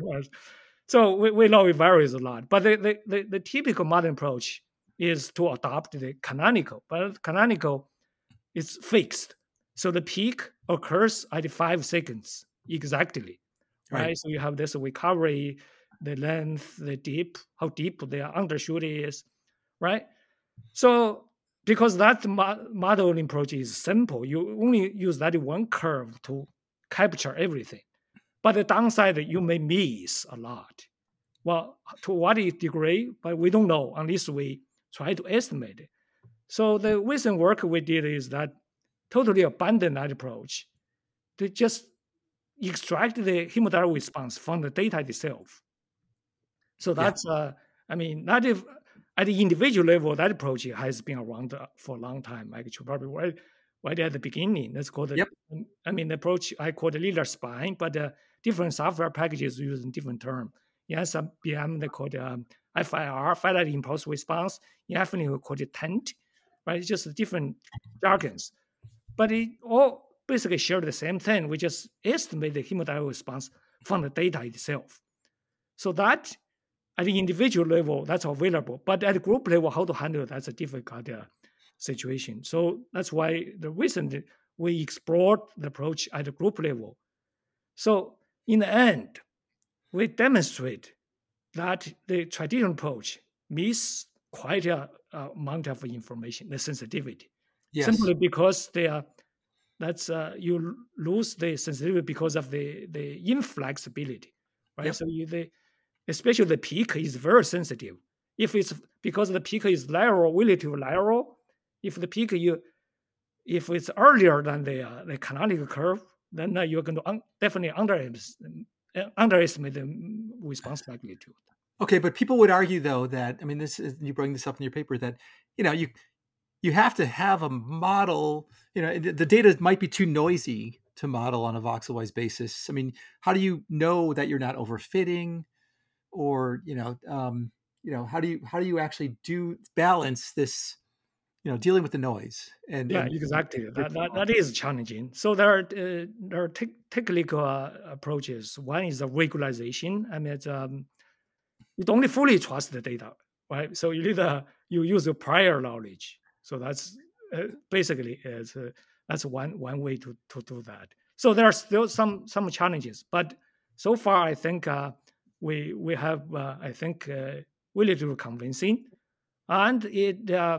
S3: So we, we know it varies a lot, but the, the, the, the typical modern approach is to adopt the canonical, but canonical is fixed. So the peak occurs at five seconds exactly. Right. right, so you have this recovery, the length, the deep, how deep the undershoot is, right? So because that mo- modeling approach is simple, you only use that one curve to capture everything. But the downside, you may miss a lot. Well, to what degree? But we don't know unless we try to estimate it. So the recent work we did is that totally abandon that approach to just extract the hemodynamic response from the data itself. So that's, yeah. uh, I mean, not if at the individual level, that approach has been around for a long time. Actually, probably right, right at the beginning. That's called, the,
S2: yep.
S3: I mean, the approach I call the Liller spine, but uh, different software packages using different term. In S B M, they call it um, F I R, finite impulse response. In F N I, we call it T E N T, right? It's just different jargons. But it all basically share the same thing. We just estimate the hemodynamic response from the data itself. So that at the individual level, that's available. But at the group level, how to handle that's a difficult uh, situation. So that's why the recently we explored the approach at the group level. So in the end, we demonstrate that the traditional approach miss quite a, a amount of information, the sensitivity,
S2: Yes.
S3: simply because they are that's uh, you lose the sensitivity because of the the inflexibility, right?
S2: Yep.
S3: So you the especially the peak is very sensitive. If it's because the peak is lateral, relatively lateral, if the peak you if it's earlier than the uh, the canonical curve, then uh, you're going to un- definitely underestimate, underestimate the response magnitude.
S2: Okay, but people would argue though that, I mean, this is, you bring this up in your paper, that, you know, you you have to have a model, you know, the, the data might be too noisy to model on a voxel-wise basis. I mean, how do you know that you're not overfitting, or, you know, um, you know, how do you how do you actually do balance this, you know, dealing with the noise? And
S3: Yeah,
S2: and
S3: exactly. That, that, that is challenging. So there are, uh, there are te- technical uh, approaches. One is the regularization. I mean, it's, um, you don't only fully trust the data, right? So you need uh, you use your prior knowledge. So that's uh, basically is uh, that's one one way to to do that. So there are still some some challenges, but so far I think uh, we we have uh, I think uh, relatively convincing, and it uh,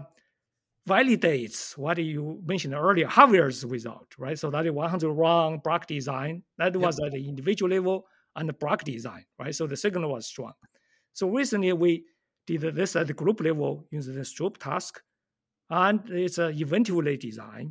S3: validates what you mentioned earlier, Javier's result, right? So that is one hundred wrong block design. That
S2: Yep.
S3: was at the individual level and the block design, right? So the signal was strong. So recently we did this at the group level using the Stroop task, and it's an event-related design.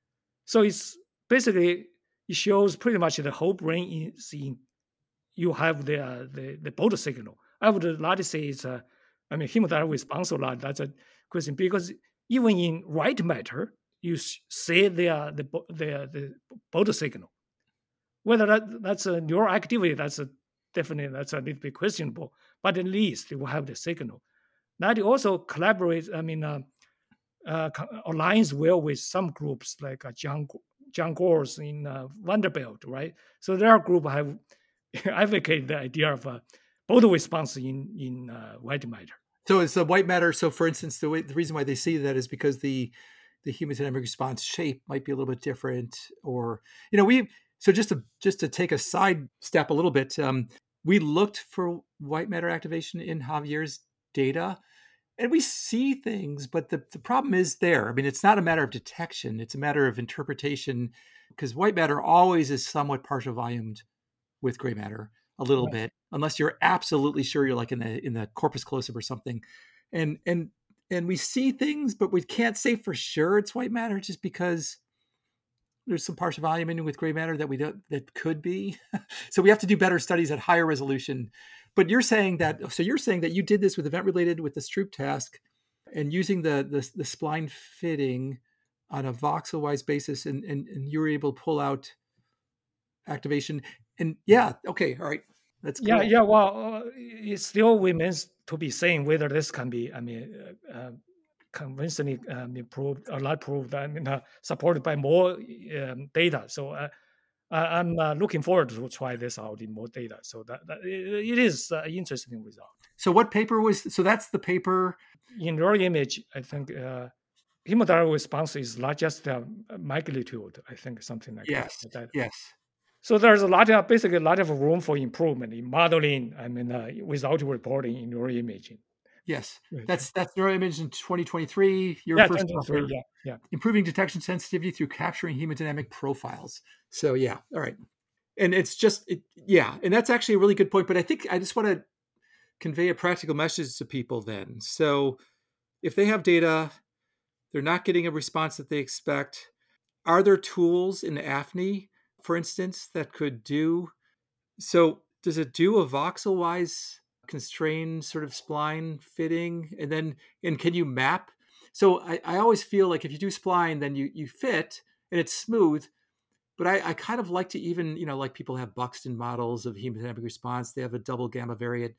S3: So it's basically, it shows pretty much the whole brain is in, you have the, uh, the, the both signal. I would like to say it's a, I mean, hemodynamic response a lot. That's a question, because even in white matter, you see the, the, the, the both signal. Whether that, that's a neural activity, that's a definitely that's a little bit questionable, but at least it will have the signal. That also collaborates, I mean, uh, uh, aligns well with some groups like uh, John, John Gores in uh, Vanderbilt, right? So their group have advocated the idea of uh, both response in, in uh, white matter.
S2: So it's the white matter. So for instance, the way, the reason why they see that is because the the hemodynamic response shape might be a little bit different, or, you know, we, so just to just to take a side step a little bit, um, we looked for white matter activation in Javier's data, and we see things, but the, the problem is there. I mean, it's not a matter of detection, it's a matter of interpretation, because white matter always is somewhat partial volumed with gray matter a little
S3: Right.
S2: bit, unless you're absolutely sure you're like in the in the corpus callosum or something. And and and we see things, but we can't say for sure it's white matter, just because there's some partial volume in with gray matter that we don't, that could be. So we have to do better studies at higher resolution. But you're saying that, so you're saying that you did this with event related with the Stroop task, and using the the, the spline fitting on a voxel wise basis, and, and and you were able to pull out activation. And yeah, okay, all right, that's
S3: Yeah,
S2: cool.
S3: yeah. Well, uh, it still remains to be seen whether this can be, I mean, uh, uh, convincingly um, proved or not proved. I mean, uh, supported by more um, data. So uh, I- I'm uh, looking forward to try this out in more data. So that, that it, it is an interesting result.
S2: So what paper was? So that's the paper.
S3: In your image, I think uh, hemodynamic response is not just uh, magnitude. I think something like
S2: Yes,
S3: that. that.
S2: yes.
S3: So there's a lot of basically a lot of room for improvement in modeling. I mean, uh, without reporting in neural imaging.
S2: Yes,
S3: Right.
S2: that's that's neuroimage in twenty twenty-three. Your
S3: Yeah,
S2: first
S3: twenty-three.
S2: author,
S3: Yeah, yeah.
S2: improving detection sensitivity through capturing hemodynamic profiles. So yeah, all right. And it's just it, yeah, and that's actually a really good point. But I think I just want to convey a practical message to people then. So if they have data, they're not getting a response that they expect. Are there tools in A F N I, for instance, that could do? So does it do a voxel-wise constrained sort of spline fitting? And then, and can you map? So I, I always feel like if you do spline, then you you fit and it's smooth. But I, I kind of like to even, you know, like people have Buxton models of hemodynamic response. They have a double gamma variant.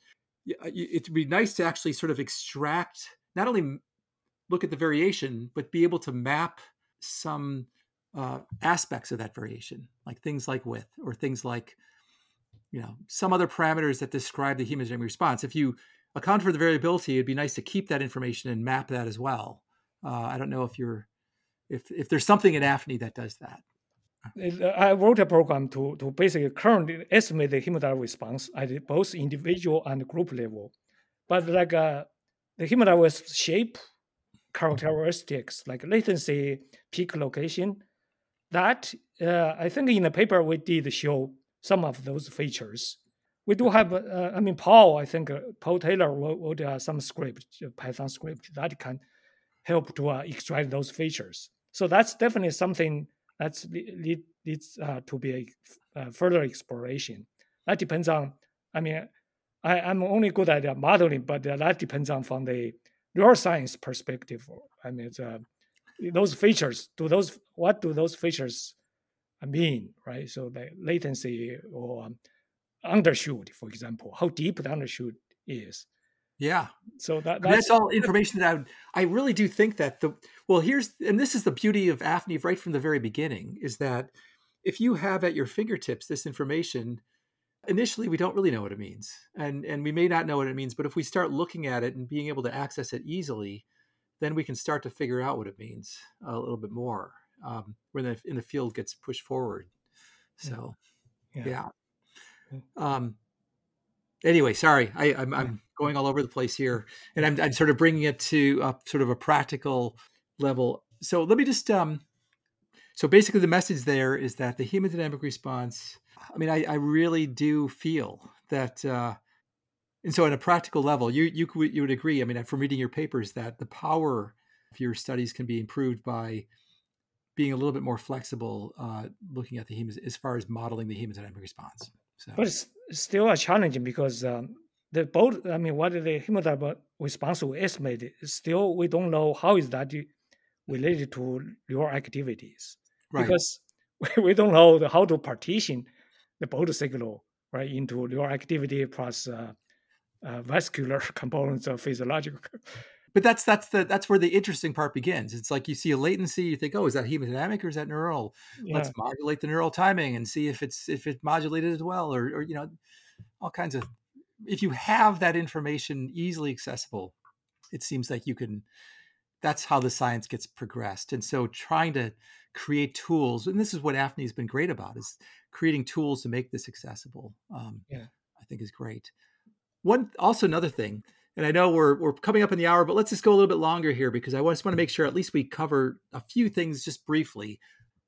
S2: It'd be nice to actually sort of extract, not only look at the variation, but be able to map some uh, aspects of that variation, like things like width or things like, you know, some other parameters that describe the hemodynamic response. If you, account for the variability, it'd be nice to keep that information and map that as well. Uh, I don't know if you're if if there's something in A F N I that does that.
S3: I wrote a program to to basically currently estimate the hemodynamic response at both individual and group level, but like uh, the hemodynamic shape characteristics like latency, peak location, that uh, I think in the paper we did show some of those features. We do have, uh, I mean, Paul, I think uh, Paul Taylor wrote uh, some script, uh, Python script that can help to uh, extract those features. So that's definitely something that's lead, leads uh, to be a uh, further exploration. That depends on, I mean, I, I'm only good at uh, modeling, but uh, that depends on from the neuroscience perspective. I mean, it's, uh, those features, do those, what do those features mean, right? So the latency or um, undershoot, for example, how deep the undershoot is.
S2: Yeah.
S3: So that,
S2: that's, that's all information that I would, I really do think that the, well, here's, and this is the beauty of A F N I right from the very beginning, is that if you have at your fingertips this information, initially we don't really know what it means. And, and we may not know what it means, but if we start looking at it and being able to access it easily, then we can start to figure out what it means a little bit more um, when the, in the field gets pushed forward. So, yeah. yeah. Um, anyway, sorry, I, I'm, I'm going all over the place here, and I'm, I'm sort of bringing it to a, sort of a practical level. So let me just, um, so basically the message there is that the hemodynamic response, I mean, I, I really do feel that, uh, and so on a practical level, you, you, you would agree, I mean, from reading your papers, that the power of your studies can be improved by being a little bit more flexible, uh, looking at the hem as far as modeling the hemodynamic response. So.
S3: But it's still a challenge because um, the both, I mean, what the hemodynamic response we estimate, still we don't know how is that related to your activities. Right. Because we don't know the, how to partition the both signal, right, into your activity plus uh, uh, vascular components of physiological.
S2: But that's that's the that's where the interesting part begins. It's like you see a latency, you think, oh, is that hemodynamic or is that neural? Yeah. Let's modulate the neural timing and see if it's if it's modulated as well, or or you know, all kinds of. If you have that information easily accessible, it seems like you can. That's how the science gets progressed. And so, trying to create tools, and this is what A F N I has been great about, is creating tools to make this accessible. Um, yeah, I think is great. One also another thing. And I know we're we're coming up in the hour, but let's just go a little bit longer here because I just want to make sure at least we cover a few things just briefly.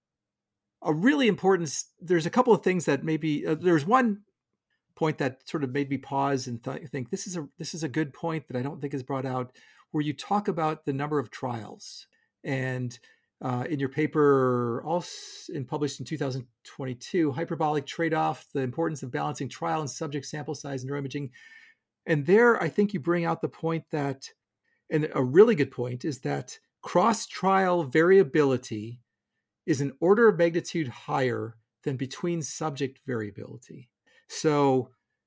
S2: A really important, there's a couple of things that maybe, uh, there's one point that sort of made me pause and th- think this is a this is a good point that I don't think is brought out, where you talk about the number of trials. And uh, in your paper, also in, published in two thousand twenty-two, Hyperbolic Trade-off, the importance of balancing trial and subject sample size neuroimaging. And there, I think you bring out the point that, and a really good point, is that cross-trial variability is an order of magnitude higher than between subject variability. So,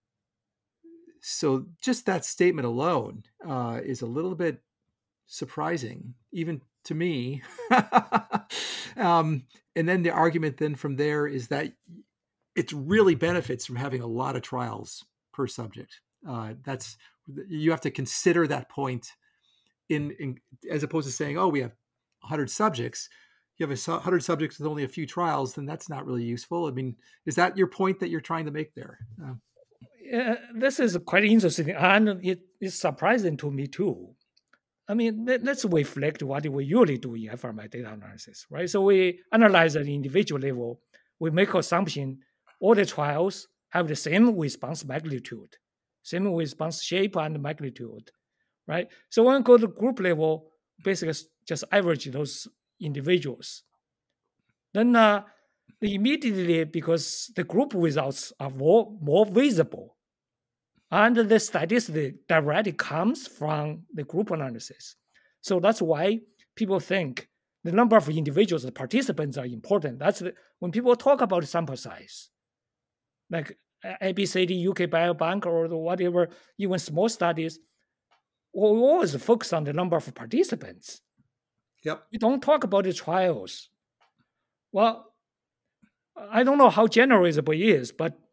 S2: so just that statement alone uh, is a little bit surprising, even to me. um, and then the argument then from there is that it really benefits from having a lot of trials per subject. Uh, that's you have to consider that point in, in as opposed to saying, oh, we have one hundred subjects. You have a one hundred subjects with only a few trials, then that's not really useful. I mean, is that your point that you're trying to make there? Uh,
S3: yeah, this is quite interesting, and it is surprising to me too. I mean, let, let's reflect what we usually do in F M R I data analysis, right? So we analyze at the individual level. We make assumption all the trials have the same response magnitude. Same response shape and magnitude, right? So when we go to group level, basically just average those individuals. Then uh, immediately, because the group results are more, more visible, and the statistic directly comes from the group analysis. So that's why people think the number of individuals, the participants are important. That's the, when people talk about sample size, like A B C D, U K Biobank, or whatever, even small studies, we always focus on the number of participants.
S2: Yep.
S3: We don't talk about the trials. Well, I don't know how generalizable it is, but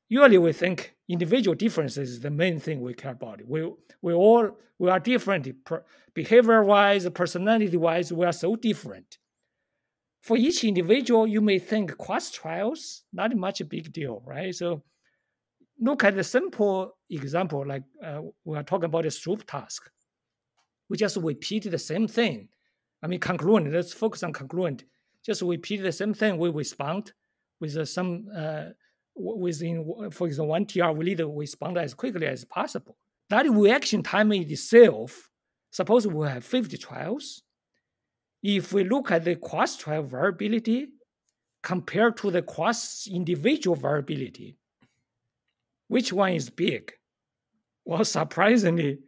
S3: usually we think individual differences is the main thing we care about. We we all we are different, behavior-wise, personality-wise. We are so different. For each individual, you may think cross trials not much a big deal, right? So look at the simple example, like uh, we are talking about a Stroop task. We just repeat the same thing. I mean, congruent. Let's focus on congruent. Just repeat the same thing. We respond with uh, some uh, within, for example, one T R. We need to respond as quickly as possible. That reaction time in itself. Suppose we have fifty trials. If we look at the cross-trial variability compared to the cross-individual variability, which one is big? Well, surprisingly,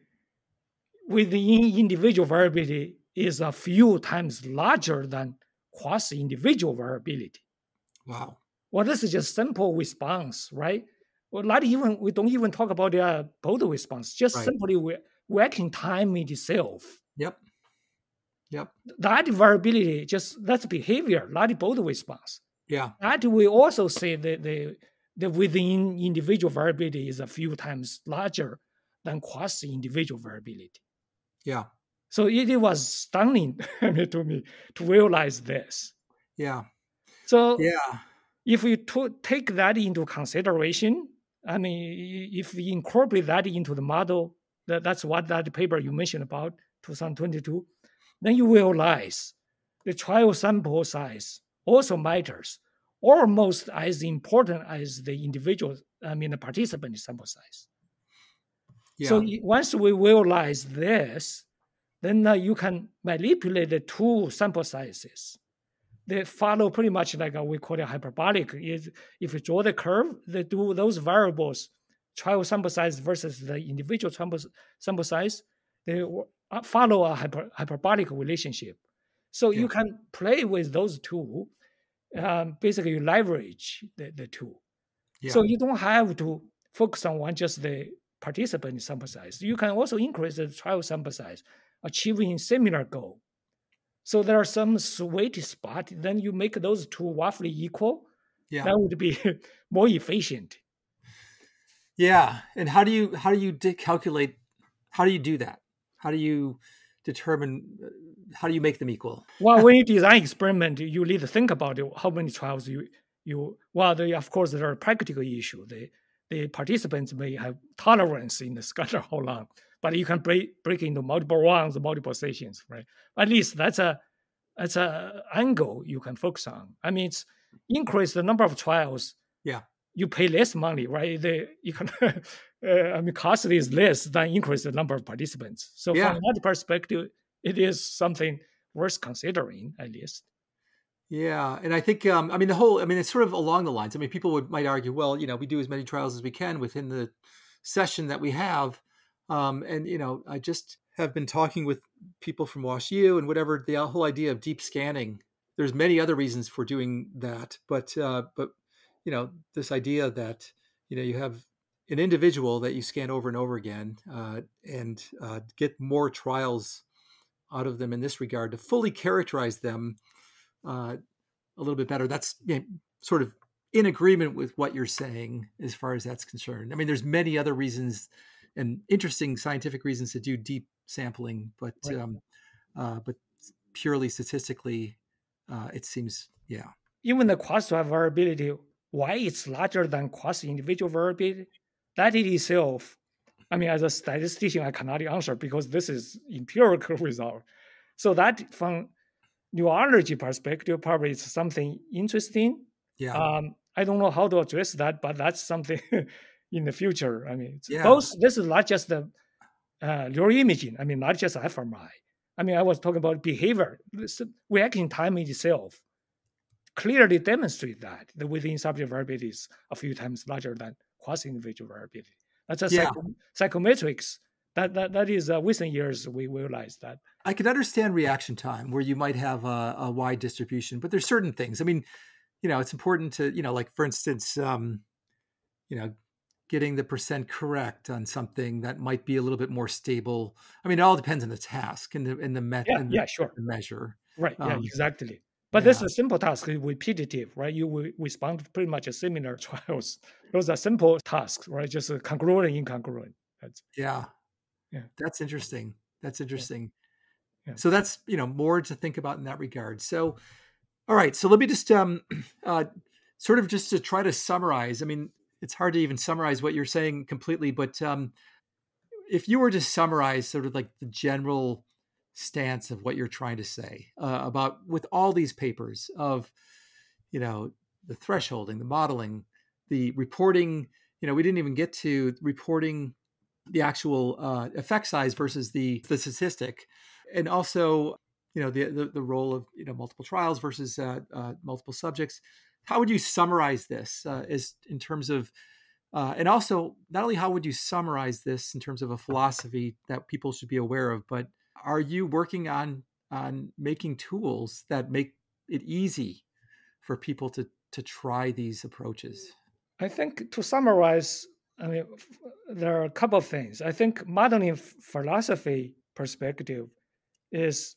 S3: within individual variability is a few times larger than cross-individual variability.
S2: Wow.
S3: Well, this is just simple response, right? Well, not even, we don't even talk about the both response, just right. simply reacting time itself.
S2: Yep. Yep.
S3: That variability, just that's behavior, not both response.
S2: Yeah.
S3: That we also say that the, the within individual variability is a few times larger than cross-individual variability.
S2: Yeah.
S3: So it, it was stunning to me to realize this.
S2: Yeah.
S3: So
S2: yeah.
S3: if we to, take that into consideration, I mean, if we incorporate that into the model, that, that's what that paper you mentioned about, two thousand twenty-two, then you realize the trial sample size also matters, almost as important as the individual, I mean, the participant sample size. Yeah. So once we realize this, then uh, you can manipulate the two sample sizes. They follow pretty much like a, we call it hyperbolic. Is if you draw the curve, they do those variables, trial sample size versus the individual sample, sample size, they follow a hyper, hyperbolic relationship. So yeah. you can play with those two. Um, basically, you leverage the, the two. Yeah. So you don't have to focus on one, just the participant sample size. You can also increase the trial sample size, achieving similar goal. So there are some sweet spot. Then you make those two roughly equal. Yeah. That would be more efficient.
S2: Yeah. And how do you how do you calculate? How do you do that? How do you determine? How do you make them equal?
S3: Well, when you design experiment, you need to think about it, how many trials you you. Well, they, of course, there are practical issue. The the participants may have tolerance in the schedule how long, but you can break break into multiple rounds, multiple sessions, right? At least that's a that's a angle you can focus on. I mean, it's increase the number of trials.
S2: Yeah,
S3: you pay less money, right? The you can. Uh, I mean, cost is less than increase the number of participants. So yeah. from that perspective, it is something worth considering, at least.
S2: Yeah, and I think, um, I mean, the whole, I mean, it's sort of along the lines. I mean, people would might argue, well, you know, we do as many trials as we can within the session that we have. Um, and, you know, I just have been talking with people from WashU and whatever, the whole idea of deep scanning. There's many other reasons for doing that. But, uh, but you know, this idea that, you know, you have an individual that you scan over and over again uh, and uh, get more trials out of them in this regard to fully characterize them uh, a little bit better. That's you know, sort of in agreement with what you're saying as far as that's concerned. I mean, there's many other reasons and interesting scientific reasons to do deep sampling, but right. um, uh, but purely statistically, uh, it seems, yeah.
S3: Even the cross-trial variability, why it's larger than cross-individual variability? That in itself, I mean, as a statistician, I cannot answer because this is empirical result. So that from neurology perspective, probably it's something interesting.
S2: Yeah.
S3: Um, I don't know how to address that, but that's something in the future. I mean,
S2: yeah.
S3: both, this is not just the uh, neuroimaging. I mean, not just F M R I. I mean, I was talking about behavior. This reaction time itself clearly demonstrate that the within subject variability is a few times larger than cross-individual variability. That's a
S2: yeah.
S3: psycho, psychometrics. That, that, that is, uh, within years, we realized that.
S2: I can understand reaction time where you might have a, a wide distribution, but there's certain things. I mean, you know, it's important to, you know, like for instance, um, you know, getting the percent correct on something that might be a little bit more stable. I mean, it all depends on the task and the, and the, met,
S3: yeah,
S2: and the,
S3: yeah, sure.
S2: the measure.
S3: Right, yeah,
S2: um,
S3: exactly. But this
S2: Yeah.
S3: is a simple task, is repetitive, right? You will respond to pretty much a similar trials. Those are simple tasks, right? Just a congruent and incongruent. That's
S2: Yeah.
S3: yeah,
S2: That's interesting. That's
S3: yeah,
S2: interesting.
S3: yeah.
S2: So that's, you know, more to think about in that regard. So, all right. So let me just um, uh, sort of just to try to summarize. I mean, it's hard to even summarize what you're saying completely, but um, if you were to summarize sort of like the general stance of what you're trying to say uh, about with all these papers of, you know, the thresholding, the modeling, the reporting, you know, we didn't even get to reporting the actual uh, effect size versus the the statistic, and also, you know, the the, the role of, you know, multiple trials versus uh, uh, multiple subjects. How would you summarize this uh, as in terms of, uh, and also not only how would you summarize this in terms of a philosophy that people should be aware of, but are you working on on making tools that make it easy for people to to try these approaches?
S3: I think to summarize, I mean, f- there are a couple of things. I think modeling f- philosophy perspective is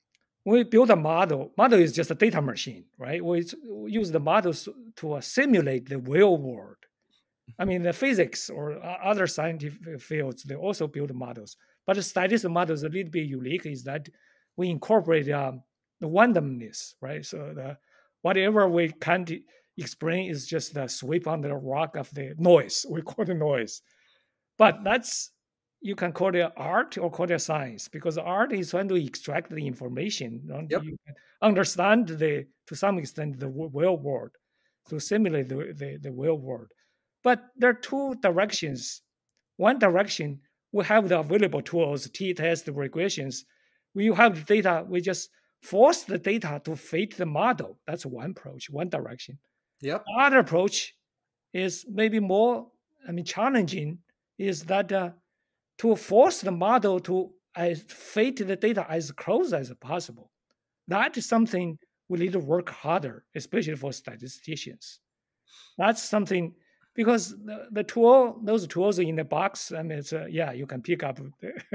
S3: we build a model. Model is just a data machine, right? We s- we use the models to uh, simulate the real world. I mean, the physics or o- other scientific fields, they also build models. But the statistical model is a little bit unique is that we incorporate um, the randomness, right? So the whatever we can't e- explain is just the sweep under the rock of the noise. We call it noise. But that's you can call it art or call it science because art is trying to extract the information. And
S2: Yep.
S3: you can understand the to some extent the w- real world to simulate the, the, the real world. But there are two directions. One direction, we have the available tools, t-test, regressions. We have the data, we just force the data to fit the model. That's one approach, one direction.
S2: Yep.
S3: The other approach is maybe more, I mean, challenging, is that uh, to force the model to uh, fit the data as close as possible. That is something we need to work harder, especially for statisticians. That's something because the, the tool, those tools in the box, I mean, it's uh, yeah, you can pick up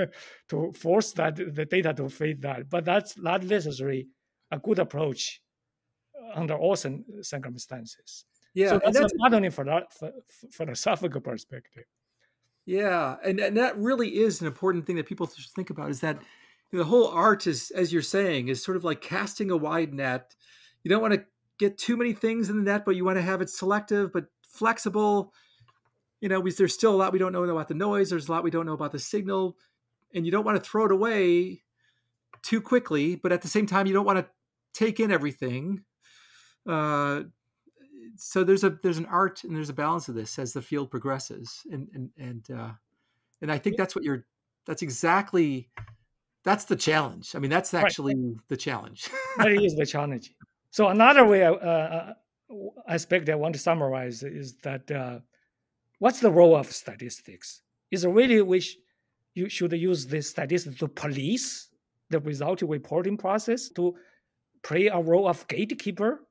S3: to force that the data to fit that, but that's not necessarily a good approach under all cir- circumstances. So
S2: Yeah, and
S3: that's a
S2: that's
S3: modeling for that for, philosophical perspective.
S2: yeah, and and that really is an important thing that people should think about is that the whole art is, as you're saying, is sort of like casting a wide net. You don't want to get too many things in the net, but you want to have it selective but flexible. You know, because there's still a lot we don't know about the noise. There's a lot we don't know about the signal, and you don't want to throw it away too quickly. But at the same time, you don't want to take in everything. Uh, so there's a there's an art and there's a balance of this as the field progresses, and and and uh, and I think that's what you're. That's exactly that's the challenge. I mean, that's
S3: Right.
S2: actually the challenge.
S3: That is the challenge. So another way, uh, uh, aspect I want to summarize is that uh, what's the role of statistics? Is it really which you should use this statistics to police the result reporting process to play a role of gatekeeper?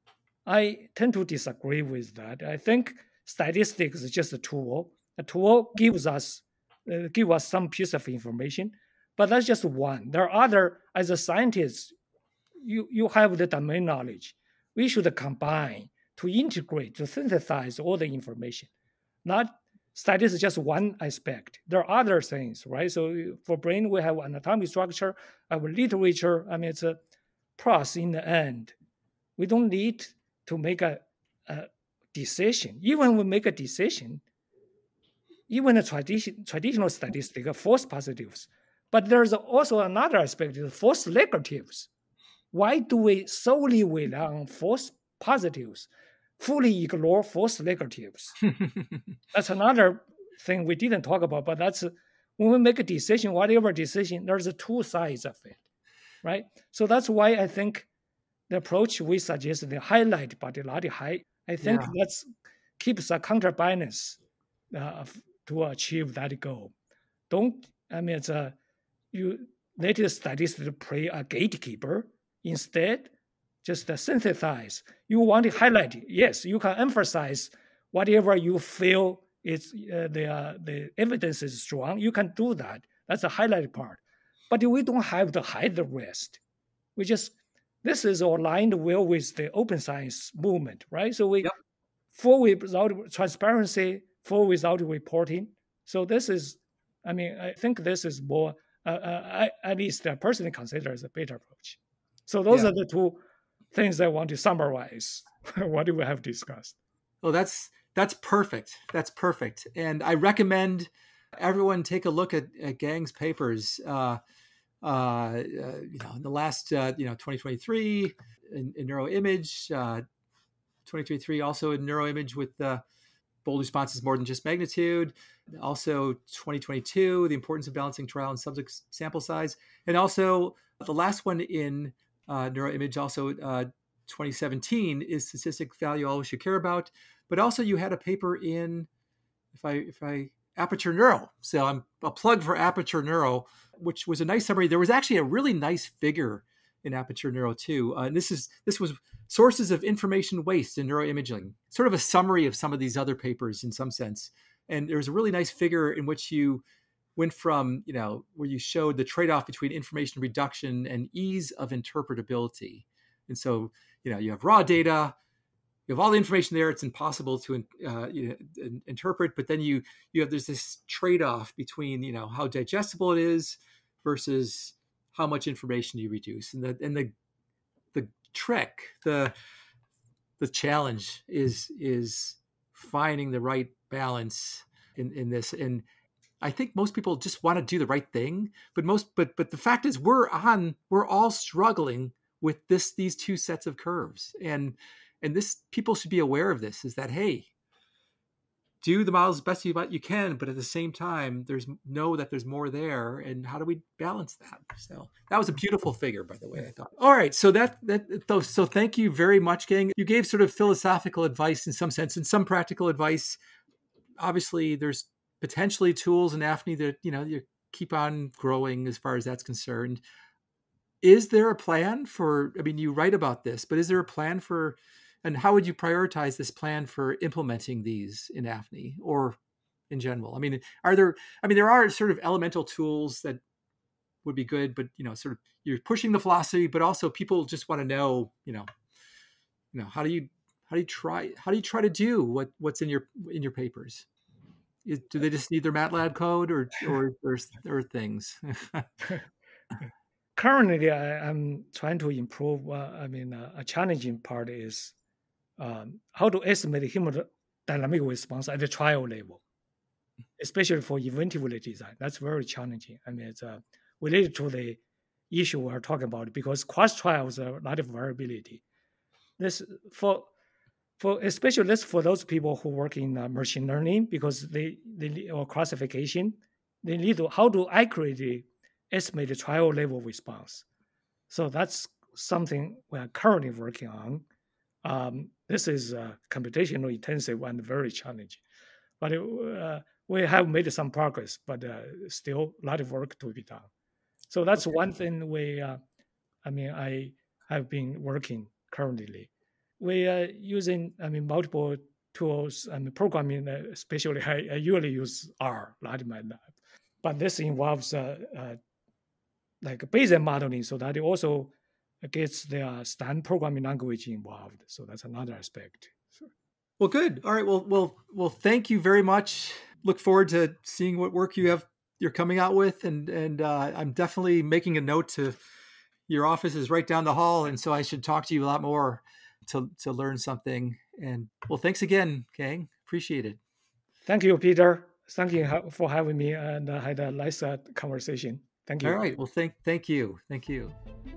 S3: I tend to disagree with that. I think statistics is just a tool. A tool gives us uh, give us some piece of information, but that's just one. There are other as a scientist, you you have the domain knowledge. We should combine to integrate to synthesize all the information. Not statistics is just one aspect. There are other things, right? So for brain, we have anatomic structure, our literature. I mean, it's a plus in the end. We don't need to make a, a decision. Even when we make a decision, even a tradition, traditional statistic are false positives. But there's also another aspect, is false negatives. Why do we solely rely on false positives, fully ignore false negatives? That's another thing we didn't talk about, but that's when we make a decision, whatever decision, there's a two sides of it, right? So that's why I think the approach we suggest, the highlight but not high, I think
S2: Yeah,
S3: that's keeps a counterbalance uh, to achieve that goal. Don't, I mean, it's a, you let the statistics play a gatekeeper. Instead, just uh, synthesize. You want to highlight it. Yes, you can emphasize whatever you feel is uh, the uh, the evidence is strong. You can do that. That's the highlight part. But we don't have to hide the rest. We just this is aligned well with the open science movement, right? So we
S2: Yep.
S3: full without transparency, full without reporting. So this is, I mean, I think this is more, uh, uh, I, at least I personally consider as a better approach. So those
S2: Yeah.
S3: are the two things I want to summarize. What do we have discussed?
S2: Well, that's that's perfect. That's perfect. And I recommend everyone take a look at, at Gang's papers. Uh, uh, uh, you know, in the last, uh, you know, twenty twenty-three in, in neuroimage, uh, twenty twenty-three also in neuroimage with uh, bold responses more than just magnitude. Also twenty twenty-two, the importance of balancing trial and subject sample size. And also the last one in uh, neuroimage, also uh, twenty seventeen, is statistic value all we should care about. But also you had a paper in, if I, if I, Aperture Neuro. So I'm a plug for Aperture Neuro, which was a nice summary. There was actually a really nice figure in Aperture Neuro too. Uh, and this is, this was sources of information waste in neuroimaging, sort of a summary of some of these other papers in some sense. And there was a really nice figure in which you went from, you know, where you showed the trade-off between information reduction and ease of interpretability. And so, you know, you have raw data, you have all the information there. It's impossible to uh, you know, interpret, but then you you have there's this trade-off between, you know, how digestible it is versus how much information you reduce. And the and the the trick, the the challenge is is finding the right balance in in this. And I think most people just want to do the right thing, but most but but the fact is we're on we're all struggling with this these two sets of curves. And and this people should be aware of this, is that, hey, do the models as best you, you can, but at the same time, there's know that there's more there. And how do we balance that? So that was a beautiful figure, by the way, I thought. All right. So that, that, so thank you very much, Gang. You gave sort of philosophical advice in some sense and some practical advice. Obviously there's potentially tools in A F N I that, you know, you keep on growing as far as that's concerned. Is there a plan for, I mean, you write about this, but is there a plan for, and how would you prioritize this plan for implementing these in A F N I or in general? I mean, are there, I mean, there are sort of elemental tools that would be good, but, you know, sort of you're pushing the philosophy, but also people just want to know, you know, you know, how do you, how do you try, how do you try to do what, what's in your, in your papers? Is, do they just need their MATLAB code or, or, or, or things?
S3: Currently, I, I'm trying to improve. Uh, I mean, uh, a challenging part is um, how to estimate the hemodynamic response at the trial level, especially for eventually design. That's very challenging. I mean, it's uh, related to the issue we're talking about, because cross trials are a lot of variability. This for for especially this for those people who work in uh, machine learning, because they they or classification, they need to how to accurately estimate the trial level response. So that's something we are currently working on. Um, this is uh, computational intensive and very challenging, but it, uh, we have made some progress, but uh, still a lot of work to be done. So that's okay. One thing we, uh, I mean, I have been working currently. We are using, I mean, multiple tools and programming, uh, especially I, I usually use R, not MATLAB, but this involves uh, uh, like Bayesian modeling, so that it also gets the standard programming language involved. So that's another aspect.
S2: Well, good. All right. Well, well, well. Thank you very much. Look forward to seeing what work you have you're coming out with, and and uh, I'm definitely making a note to your office is right down the hall, and so I should talk to you a lot more to to learn something. And well, thanks again, Gang. Appreciate it.
S3: Thank you, Peter. Thank you for having me, and I had a nice uh, conversation. Thank you.
S2: All right. Well, thank thank you. Thank you.